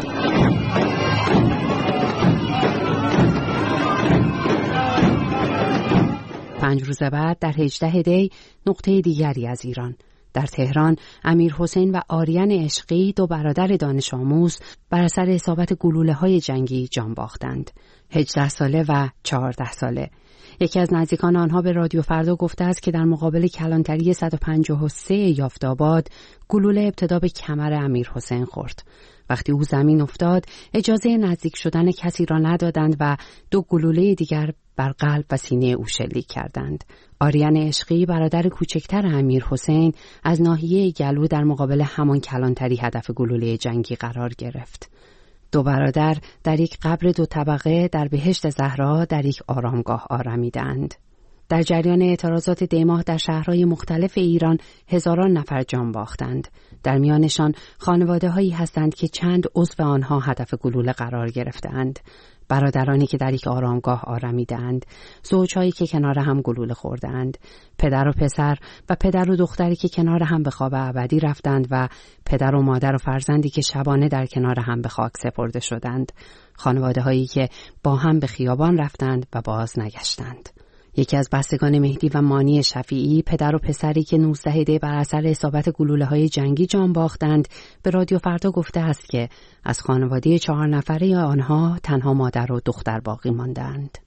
پنج روز بعد در 18 دی نقطه دیگری از ایران، در تهران، امیر حسین و آریان عشقی، دو برادر دانش آموز، بر اثر اصابت گلوله‌های جنگی جان باختند. 18 ساله و 14 ساله. یکی از نزدیکان آنها به رادیو فردا گفته است که در مقابل کلانتری 153 یافت‌آباد گلوله ابتدا به کمر امیر حسین خورد. وقتی او زمین افتاد، اجازه نزدیک شدن کسی را ندادند و دو گلوله دیگر بر قلب و سینه او شلیک کردند. آریان عشقی، برادر کوچکتر امیر حسین، از ناحیه گلو در مقابل همان کلانتری هدف گلوله جنگی قرار گرفت. دو برادر در یک قبر دو طبقه در بهشت زهرا در یک آرامگاه آرمیدند. در جریان اعتراضات دی ماه در شهرهای مختلف ایران هزاران نفر جان باختند. در میانشان خانواده‌هایی هستند که چند عضو آنها هدف گلوله قرار گرفتند. برادرانی که در یک آرامگاه آرمیدند، زوجهایی که کنار هم گلوله خوردند، پدر و پسر و پدر و دختری که کنار هم به خواب ابدی رفتند و پدر و مادر و فرزندی که شبانه در کنار هم به خاک سپرده شدند. خانواده‌هایی که با هم به خیابان رفتند و باز نگشتند. یکی از بستگان مهدی و مانی شفیعی، پدر و پسری که 19 دی بر اثر اصابت گلوله‌های جنگی جان باختند، به رادیو فردا گفته است که از خانواده 4 نفره آنها تنها مادر و دختر باقی ماندند.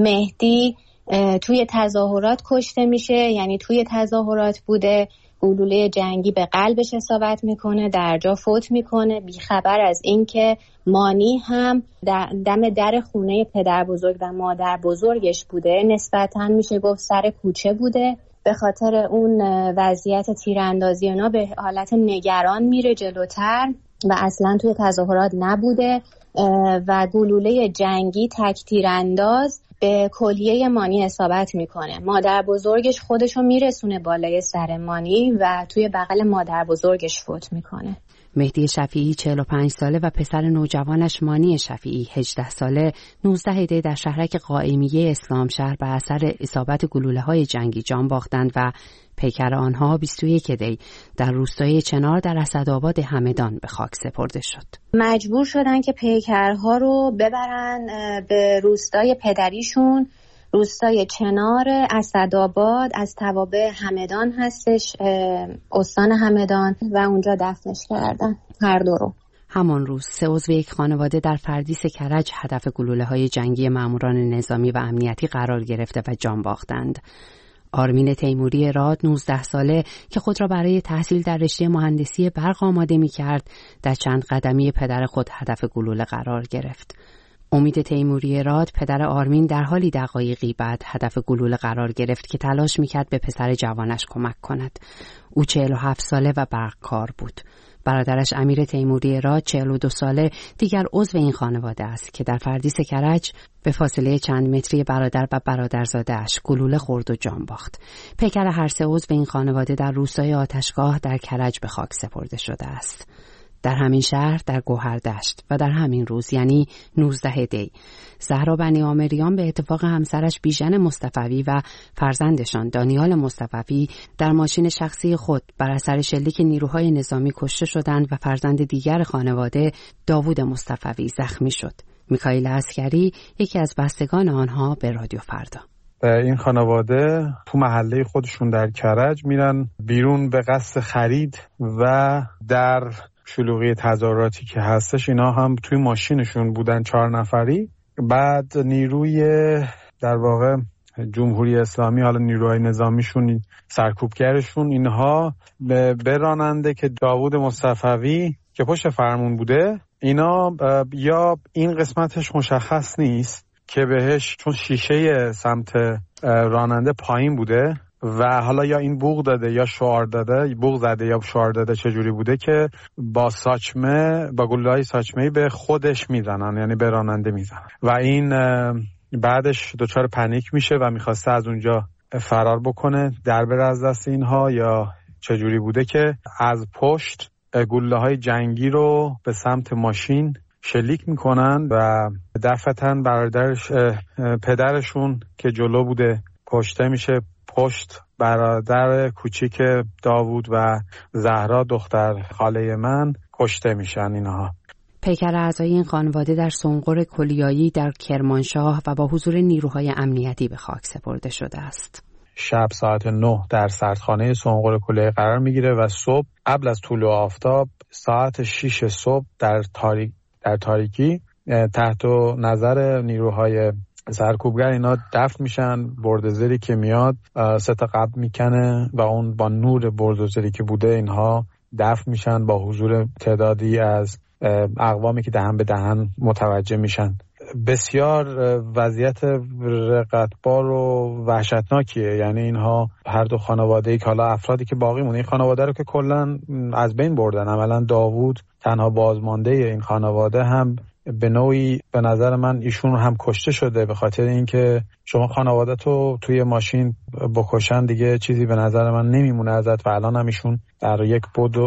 مهدی توی تظاهرات کشته میشه، یعنی توی تظاهرات بوده، گلوله جنگی به قلبش اصابت میکنه، در جا فوت میکنه، بیخبر از این که مانی هم دم در خونه پدر بزرگ و مادر بزرگش بوده. نسبتاً میشه گفت سر کوچه بوده. به خاطر اون وضعیت تیراندازی اونا به حالت نگران میره جلوتر و اصلا توی تظاهرات نبوده و گلوله جنگی تک تیرانداز به کلیه مانی اصابت میکنه. مادر بزرگش خودشو میرسونه بالای سر مانی و توی بغل مادر بزرگش فوت میکنه. مهدی شفیعی 45 ساله و پسر نوجوانش مانی شفیعی 18 ساله 19 دی در شهرک قائمیه اسلامشهر به اثر اصابت گلوله‌های جنگی جان باختند و پیکر آنها 21 دی در روستای چنار در اسدآباد همدان به خاک سپرده شد. مجبور شدن که پیکرها رو ببرن به روستای پدریشون، روستای چنار اسدآباد، از توابع همدان هستش، استان همدان، و اونجا دفنش کردن هر دو رو. همان روز 3 عضو یک خانواده در فردیس کرج هدف گلوله‌های جنگی ماموران نظامی و امنیتی قرار گرفته و جان باختند. آرمین تیموری راد 19 ساله که خود را برای تحصیل در رشته مهندسی برق آماده می‌کرد، در چند قدمی پدر خود هدف گلوله قرار گرفت. امید تیموری راد پدر آرمین در حالی دقایقی بعد هدف گلوله قرار گرفت که تلاش میکرد به پسر جوانش کمک کند. او 47 ساله و برقکار بود. برادرش امیر تیموری راد 42 ساله دیگر عضو این خانواده است که در فردیس کرج به فاصله چند متری برادر و برادرزاده‌اش گلوله خورد و جان باخت. پیکر هر سه عضو این خانواده در روستای آتشگاه در کرج به خاک سپرده شده است. در همین شهر در گوهردشت و در همین روز یعنی 19 دی زهرا بنی آمریان به اتفاق همسرش بیژن مصطفوی و فرزندشان دانیال مصطفوی در ماشین شخصی خود بر اثر شلیک نیروهای نظامی کشته شدند و فرزند دیگر خانواده داوود مصطفوی زخمی شد. میکائیل عسکری یکی از بستگان آنها به رادیو فردا: این خانواده تو محله خودشون در کرج میرن بیرون به قصد خرید و در شلوغی تظاهراتی که هستش اینا هم توی ماشینشون بودن 4 نفری. بعد نیروی در واقع جمهوری اسلامی، حالا نیروهای نظامیشون، سرکوبگرشون، اینها به راننده که داوود مصطفوی که پشت فرمون بوده، اینا یا این قسمتش مشخص نیست که بهش، چون شیشه سمت راننده پایین بوده و حالا یا این بوق داده یا شعار داده، بوق زده یا شعار داده، چجوری بوده که با ساچمه، با گلوله‌های ساچمه‌ای به خودش میزنن، یعنی به راننده میزنن و این بعدش دچار پنیک میشه و میخواسته از اونجا فرار بکنه، در بره از دست اینها، یا چجوری بوده که از پشت گلوله‌های جنگی رو به سمت ماشین شلیک میکنن و دفعتاً برادرش، پدرشون که جلو بوده کشته میشه. پشت برادر کوچیک داوود و زهرا دختر خاله من کشته میشن اینها. پیکر اعضای این خانواده در سنقر کلیایی در کرمانشاه و با حضور نیروهای امنیتی به خاک سپرده شده است. شب ساعت 9 در سردخانه سنقر کلیایی قرار میگیره و صبح قبل از طلوع آفتاب ساعت 6 صبح در تاریکی تحت نظر نیروهای سرکوبگر اینا دفن میشن. بردوزری که میاد 3 تا قبر میکنه و اون با نور بردوزری که بوده اینها دفن میشن با حضور تعدادی از اقوامی که دهن به دهن متوجه میشن. بسیار وضعیت رقتبار و وحشتناکیه. یعنی اینها هر دو خانواده‌ای که حالا افرادی که باقی مونه، این خانواده رو که کلا از بین بردن. عملا داوود تنها بازمانده این خانواده هم به نوعی به نظر من ایشون هم کشته شده، به خاطر اینکه شما خانواده تو توی ماشین بکشن دیگه چیزی به نظر من نمیمونه ازت و الان هم ایشون در یک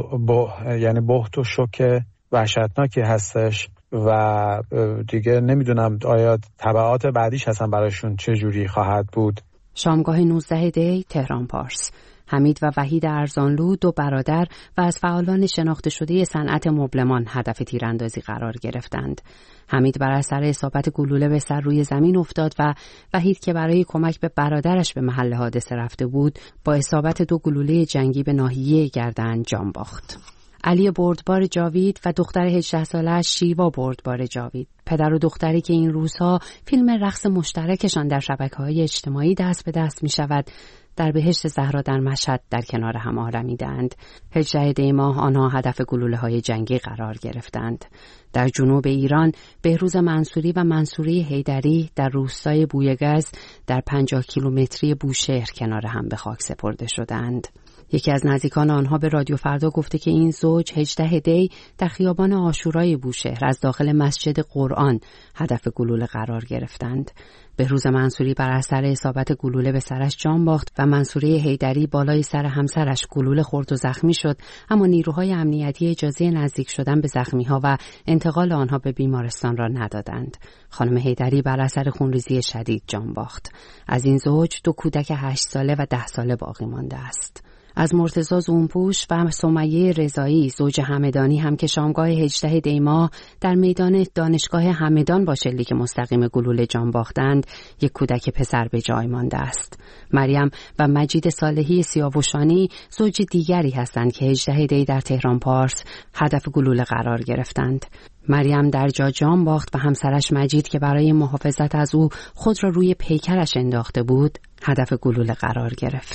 یعنی بهت و شوک وحشتناکی هستش و دیگه نمیدونم آیا تبعات بعدیش هستن براشون چه جوری خواهد بود. شامگاه 19 دی تهران پارس. حمید و وحید ارزانلو، 2 برادر و از فعالان شناخته شده صنعت مبلمان هدف تیراندازی قرار گرفتند. حمید بر اثر اصابت گلوله به سر روی زمین افتاد و وحید که برای کمک به برادرش به محل حادثه رفته بود با اصابت 2 گلوله جنگی به ناحیه گردن جان باخت. علی بردبار جاوید و دختر 18 ساله‌اش شیوا بردبار جاوید، پدر و دختری که این روزها فیلم رقص مشترکشان در شبکه‌های اجتماعی دست به دست می‌شود، در بهشت زهرا در مشهد در کنار هم آرمیدند. 18 دی ماه آنها هدف گلوله‌های جنگی قرار گرفتند. در جنوب ایران بهروز منصوری و منصوری حیدری در روستای بویگز در 50 کیلومتری بوشهر کنار هم به خاک سپرده شدند. یکی از نزدیکان آنها به رادیو فردا گفته که این زوج 18 دی در خیابان عاشورای بوشهر از داخل مسجد قرآن هدف گلوله قرار گرفتند. بهروز منصوری بر اثر اصابت گلوله به سرش جان باخت و منصوری حیدری بالای سر همسرش گلوله خورد و زخمی شد، اما نیروهای امنیتی اجازه نزدیک شدن به زخمی‌ها و انتقال آنها به بیمارستان را ندادند. خانم حیدری بر اثر خونریزی شدید جان باخت. از این زوج 2 کودک 8 ساله و 10 ساله باقی مانده است. از مرتضی زونپوش و سمیه رضایی زوج همدانی هم که شامگاه 18 دی ماه در میدان دانشگاه همدان با شلیک مستقیم گلوله جان باختند، یک کودک پسر به جای مانده است. مریم و مجید صالحی سیاوشانی زوج دیگری هستند که 18 دی در تهران پارس هدف گلوله قرار گرفتند. مریم در جا جان باخت و همسرش مجید که برای محافظت از او خود را روی پیکرش انداخته بود، هدف گلوله قرار گرفت.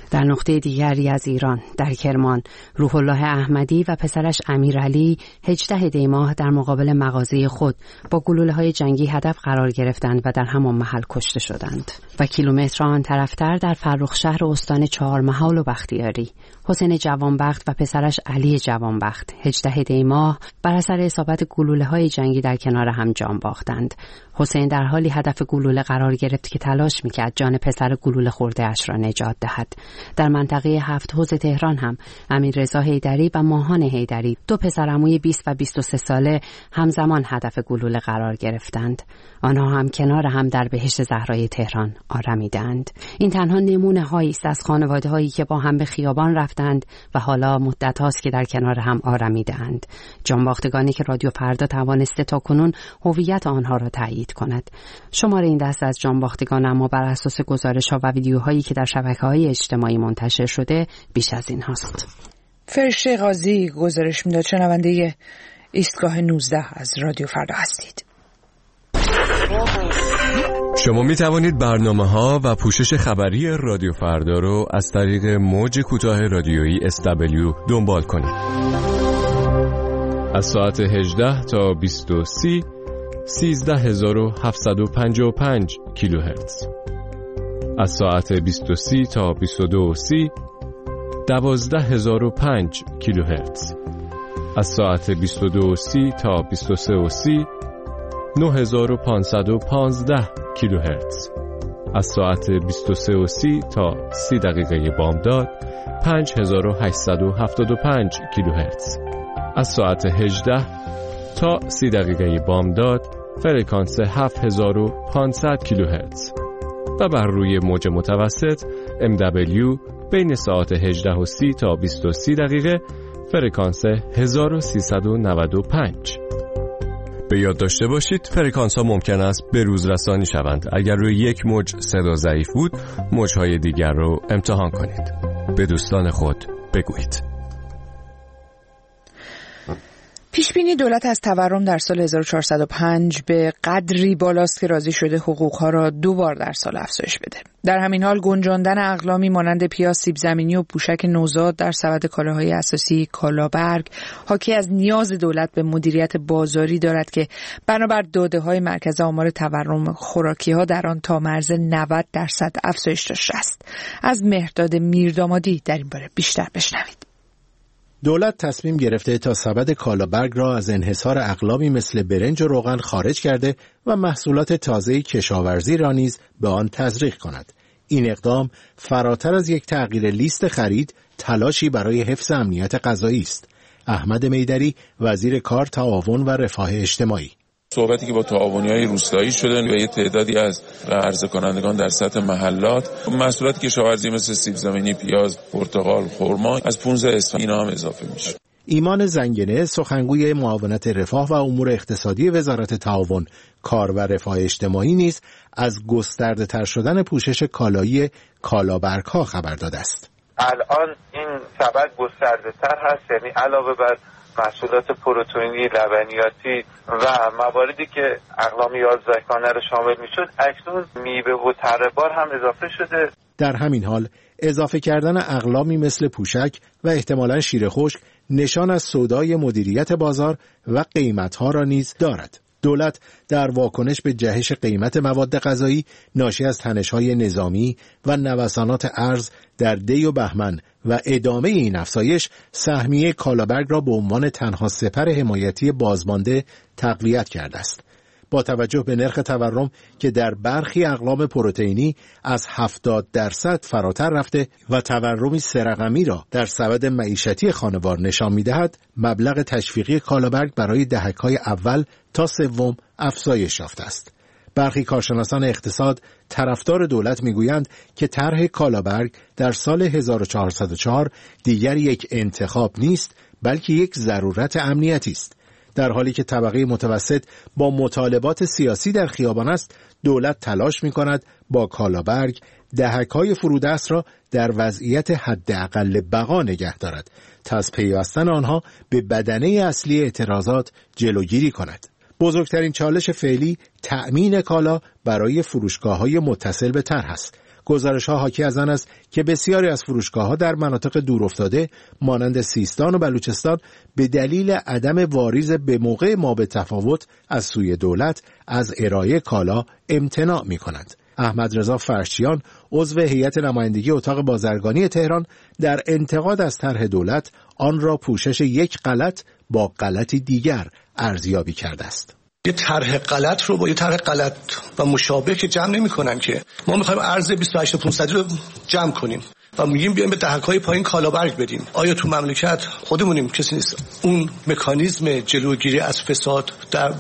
در نقطه دیگری از ایران، در کرمان، روح الله احمدی و پسرش امیرعلی 18 دی ماه در مقابل مغازه خود با گلوله‌های جنگی هدف قرار گرفتند و در همان محل کشته شدند. و کیلومتر آن طرفتر در فرخشهر استان چهارمحال و بختیاری، حسین جوانبخت و پسرش علی جوانبخت 18 دی ماه بر اثر اصابت گلوله‌های جنگی در کنار هم جان باختند. حسین در حالی هدف گلوله قرار گرفت که تلاش می‌کرد جان پسر گلوله خورده‌اش را نجات دهد. در منطقه هفت حوض تهران هم امیررضا حیدری و ماهان حیدری، دو پسرعموی 20 و 23 ساله، همزمان هدف گلوله قرار گرفتند. آنها هم کنار هم در بهشت زهرای تهران آرمیدند. این تنها نمونه هایی است از خانواده هایی که با هم به خیابان رفتند و حالا مدت هاست که در کنار هم آرمیدند. جانباختگانی که رادیو فردا توانسته تا کنون هویت آنها را تایید کند. شمار این دست از جانباختگان اما بر اساس گزارش‌ها و ویدیوهایی که در شبکه‌های اجتماعی منتشر شده بیش از این هست. فرشته قاضی گزارش میداد. شنونده ایستگاه 19 از رادیو فردا هستید. شما می توانید برنامه‌ها و پوشش خبری رادیو فردا رو از طریق موج کوتاه رادیویی SW دنبال کنید. از ساعت 18 تا 20:30 13755 کیلوهرتز. از ساعت 20:30 تا 22:30 12005 کیلوهرتز. از ساعت 22:30 تا 23:30 9515 کیلوهرتز. از ساعت 23:30 تا 30 دقیقه بامداد 5875 کیلوهرتز. از ساعت 18 تا 30 دقیقه بامداد فرکانس 7500 کیلوهرتز و بر روی موج متوسط MW بین ساعت 18:30 تا 20:30 دقیقه فرکانس 1395. به یاد داشته باشید فرکانس ها ممکن است به روز رسانی شوند. اگر روی یک موج صدا ضعیف بود، موج‌های دیگر رو امتحان کنید. به دوستان خود بگویید. پیشبینی دولت از تورم در سال 1405 به قدری بالاست که راضی شده حقوقها را 2 بار در سال افزایش بده. در همین حال گنجاندن اقلامی مانند پیاز، سیب زمینی و پوشک نوزاد در سبد کالاهای اساسی کالابرگ حاکی از نیاز دولت به مدیریت بازاری دارد که بنابر داده‌های مرکز آمار تورم خوراکی‌ها در آن تا مرز 90% افزایش داشته است. از مهرداد میردامادی در این باره بیشتر بشنوید. دولت تصمیم گرفته تا سبد کالابرگ را از انحصار اقلامی مثل برنج و روغن خارج کرده و محصولات تازه کشاورزی را نیز به آن تزریق کند. این اقدام فراتر از یک تغییر لیست خرید، تلاشی برای حفظ امنیت غذایی است. احمد میدری، وزیر کار، تعاون و رفاه اجتماعی: صحبتی که با تعاونی‌های روستایی شده و یه تعدادی از عرضه کنندگان در سطح محلات محصولات کشاورزی مثل سیب زمینی، پیاز، پرتقال، خرما از 15 اسفند اینا هم اضافه میشه. ایمان زنگنه، سخنگوی معاونت رفاه و امور اقتصادی وزارت تعاون، کار و رفاه اجتماعی نیز از گسترده تر شدن پوشش کالایی کالابرگ‌ها خبر داده است. الان این سبد گسترده تر هست، یعنی علاوه بر محصولات پروتئینی، لبنیاتی و مواردی که اقلام 11 کانه را شامل میشد، اکنون میوه و تره‌بار هم اضافه شده. در همین حال اضافه کردن اقلامی مثل پوشک و احتمالاً شیر خشک نشان از سودای مدیریت بازار و قیمت‌ها را نیز دارد. دولت در واکنش به جهش قیمت مواد غذایی ناشی از تنش‌های نظامی و نوسانات ارز در دی و بهمن و ادامه این افزایش، سهمیه کالابرگ را به عنوان تنها سپر حمایتی بازمانده تقویت کرده است. با توجه به نرخ تورم که در برخی اقلام پروتئینی از 70% فراتر رفته و تورمی 3 رقمی را در سبد معیشتی خانوار نشان می‌دهد، مبلغ تشویقی کالابرگ برای دهک‌های اول تا سوم افزایش یافته است. برخی کارشناسان اقتصاد طرفدار دولت میگویند که طرح کالابرگ در سال 1404 دیگر یک انتخاب نیست، بلکه یک ضرورت امنیتی است. در حالی که طبقه متوسط با مطالبات سیاسی در خیابان است، دولت تلاش می‌کند با کالابرگ دهک‌های فرودست را در وضعیت حداقل بقا نگه دارد تا از پیوستن آنها به بدنه اصلی اعتراضات جلوگیری کند. بزرگترین چالش فعلی تأمین کالا برای فروشگاه‌های متصل به طرح است. گزارش‌ها حاکی از آن است که بسیاری از فروشگاه‌ها در مناطق دورافتاده مانند سیستان و بلوچستان به دلیل عدم واریز به موقع ما به تفاوت از سوی دولت از ارائه کالا امتناع می‌کنند. احمد رضا فرشچیان عضو هیئت نمایندگی اتاق بازرگانی تهران در انتقاد از طرح دولت آن را پوشش یک غلط با غلطی دیگر ارزیابی کرده است. یه طرح غلط رو با یه طرح غلط و مشابه که جمع نمی‌کنن که ما می‌خوایم ارز 28500 رو جمع کنیم و میگیم بیایم به دهک‌های پایین کالابرگ بدیم. آیا تو مملکت خودمونیم کسی نیست اون مکانیزم جلوگیری از فساد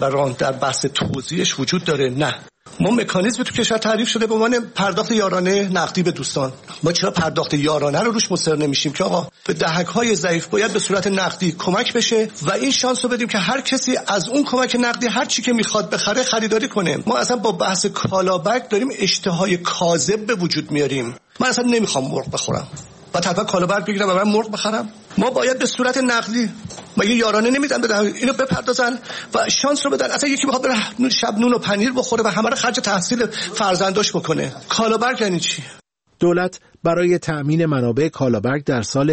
در بحث توزیعش وجود داره؟ نه. ما مکانیزم تو کشور تعریف شده به عنوان پرداخت یارانه نقدی به دوستان. ما چرا پرداخت یارانه رو روش مصر نمیشیم که آقا به دهک‌های ضعیف باید به صورت نقدی کمک بشه و این شانس رو بدیم که هر کسی از اون کمک نقدی هر چی که میخواد بخره خریداری کنه. ما اصلا با بحث کالابرگ داریم اشتهای کاذب به وجود میاریم. من اصلا نمیخوام مرغ بخورم و طرفا کالابرگ بگیرم و من مرغ بخرم. ما باید به صورت نقدی مگه یارانه نمیدن بدن اینو بپردازن و شانس رو بدن. اصلا یکی بخواد بره شب نون و پنیر بخوره و همه رو خرج تحصیل فرزنداش بکنه. کالابرگ یعنی چی؟ دولت برای تأمین منابع کالابرگ در سال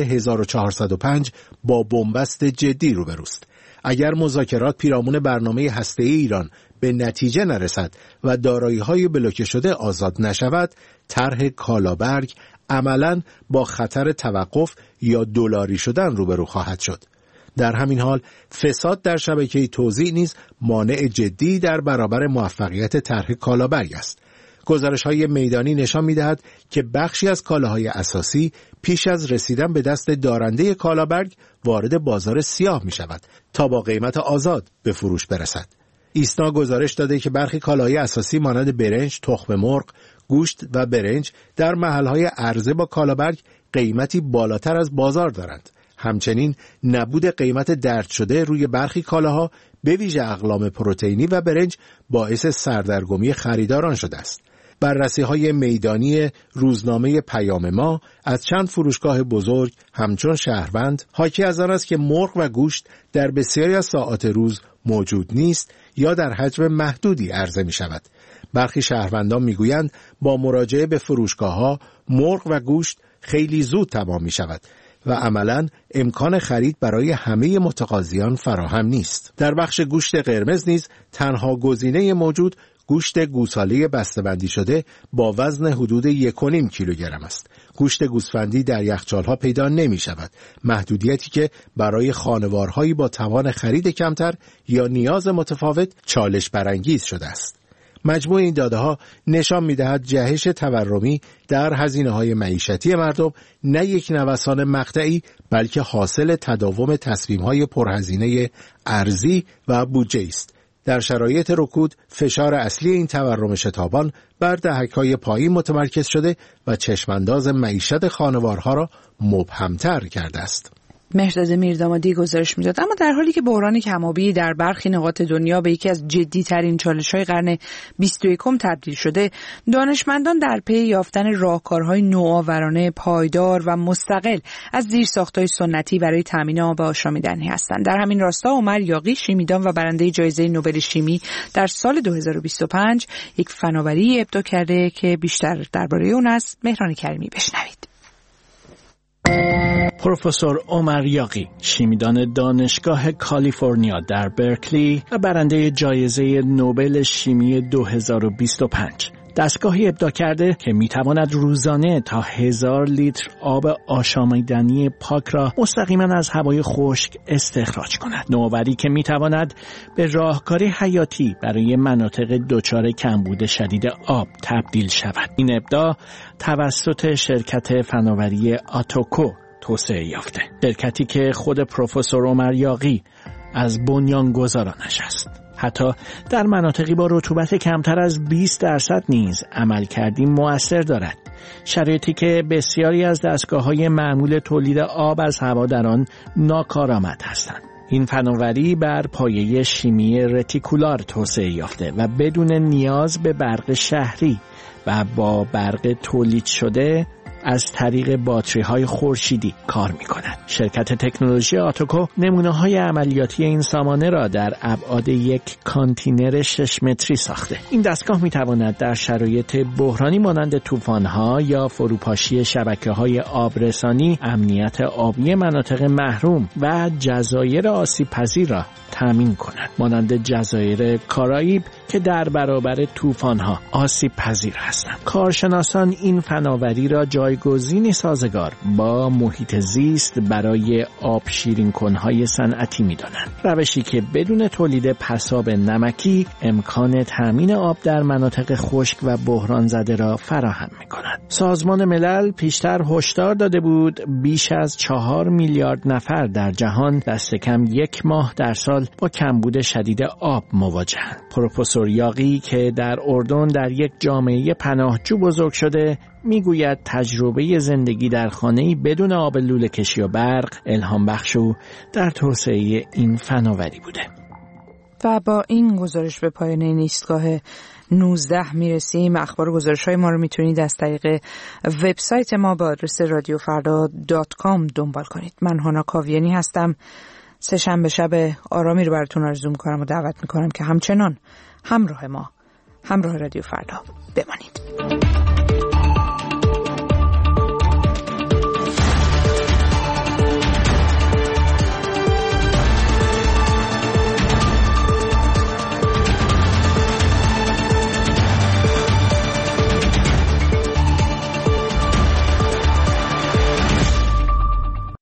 1405 با بنبست جدی روبروست. اگر مذاکرات پیرامون برنامه هسته‌ای ایران به نتیجه نرسد و دارایی‌های بلوکه شده آزاد نشود، طرح کالابرگ عملاً با خطر توقف یا دلاری شدن روبرو خواهد شد. در همین حال فساد در شبکه توزیع نیز مانع جدی در برابر موفقیت طرح کالابرگ است. گزارش‌های میدانی نشان می‌دهد که بخشی از کالاهای اساسی پیش از رسیدن به دست دارنده کالابرگ وارد بازار سیاه می‌شود تا با قیمت آزاد به فروش برسد. ایسنا گزارش داده که برخی کالاهای اساسی مانند برنج، تخم مرغ، گوشت و برنج در محل‌های عرضه با کالابرگ قیمتی بالاتر از بازار دارند. همچنین نبود قیمت درج شده روی برخی کالاها به ویژه اقلام پروتئینی و برنج باعث سردرگمی خریداران شده است. بررسی‌های میدانی روزنامه پیام ما از چند فروشگاه بزرگ همچون شهروند حاکی از آن است که مرغ و گوشت در بسیاری از ساعات روز موجود نیست یا در حجم محدودی عرضه می شود. برخی شهروندان می گویند با مراجعه به فروشگاه‌ها مرغ و گوشت خیلی زود تمام می شود و عملاً امکان خرید برای همه متقاضیان فراهم نیست. در بخش گوشت قرمز نیز تنها گزینه موجود گوشت گوساله بسته‌بندی شده با وزن حدود 1.5 کیلوگرم است. گوشت گوسفندی در یخچال‌ها پیدا نمی‌شود، محدودیتی که برای خانوارهایی با توان خرید کمتر یا نیاز متفاوت چالش برانگیز شده است. مجموع این داده‌ها نشان می‌دهد جهش تورمی در هزینه‌های معیشتی مردم نه یک نوسان مقطعی بلکه حاصل تداوم تصمیم‌های پرهزینه ارزی و بودجه است. در شرایط رکود فشار اصلی این تورم شتابان بر دهک‌های پایین متمرکز شده و چشمانداز معیشت خانوارها را مبهم‌تر کرده است. مهرداد میردامادی گزارش میداد. اما در حالی که بحران کم‌آبی در برخی نقاط دنیا به یکی از جدی‌ترین چالش‌های قرن 21 تبدیل شده، دانشمندان در پی یافتن راهکارهای نوآورانه، پایدار و مستقل از زیرساخت‌های سنتی برای تامین آب آشامیدنی هستند. در همین راستا عمر یاغی، شیمیدان و برنده جایزه نوبل شیمی در سال 2025 یک فناوری ابداع کرده که بیشتر درباره اون از مهران کریمی بشنوید. پروفسور عمر یاغی، شیمیدان دانشگاه کالیفرنیا در برکلی و برنده جایزه نوبل شیمی 2025، دستگاهی ابداع کرده که میتواند روزانه تا 1000 لیتر آب آشامیدنی پاک را مستقیما از هوای خشک استخراج کند. نوآوری که میتواند به راهکاری حیاتی برای مناطق دچار کمبود شدید آب تبدیل شود. این ابداع توسط شرکت فناوری آتوکو توسعه یافته، شرکتی که خود پروفسور عمر یاغی از بنیانگذارانش است. حتی در مناطقی با رطوبت کمتر از 20% نیز عملکردی مؤثر دارد، شرایطی که بسیاری از دستگاه‌های معمول تولید آب از هوا در آن ناکارآمد هستند. این فناوری بر پایه شیمی رتیکولار توسعه یافته و بدون نیاز به برق شهری و با برق تولید شده از طریق باتری‌های خورشیدی کار می‌کند. شرکت تکنولوژی آتوکو نمونه‌های عملیاتی این سامانه را در ابعاد یک کانتینر 6 متری ساخته. این دستگاه می‌تواند در شرایط بحرانی مانند طوفان‌ها یا فروپاشی شبکه‌های آبرسانی، امنیت آبی مناطق محروم و جزایر آسیب‌پذیر را تامین کند، مانند جزایر کارائیب که در برابر طوفان‌ها آسیب‌پذیر هستند. کارشناسان این فناوری را جایگزینی سازگار با محیط زیست برای آب شیرین کن‌های صنعتی می‌دانند، روشی که بدون تولید پساب نمکی امکان تامین آب در مناطق خشک و بحران زده را فراهم می‌کند. سازمان ملل پیشتر هشدار داده بود بیش از 4 میلیارد نفر در جهان دست کم 1 ماه در سال با کمبود شدید آب مواجهند. پروفسور یاغی که در اردن در یک جامعه پناهجو بزرگ شده میگوید تجربه زندگی در خانه‌ای بدون آب لوله کشی و برق الهام بخش و در توسعه این فناوری بوده. و با این گزارش به پایان این ایستگاه 19 میرسیم. اخبار گزارش‌های ما رو میتونید از طریق وبسایت ما با آدرس radiofarda.com دنبال کنید. من هانا کاویانی هستم. سه‌شنبه شب آرامی رو براتون آرزو می‌کنم و دعوت می‌کنم که همچنان همراه ما، همراه رادیو فردا بمانید.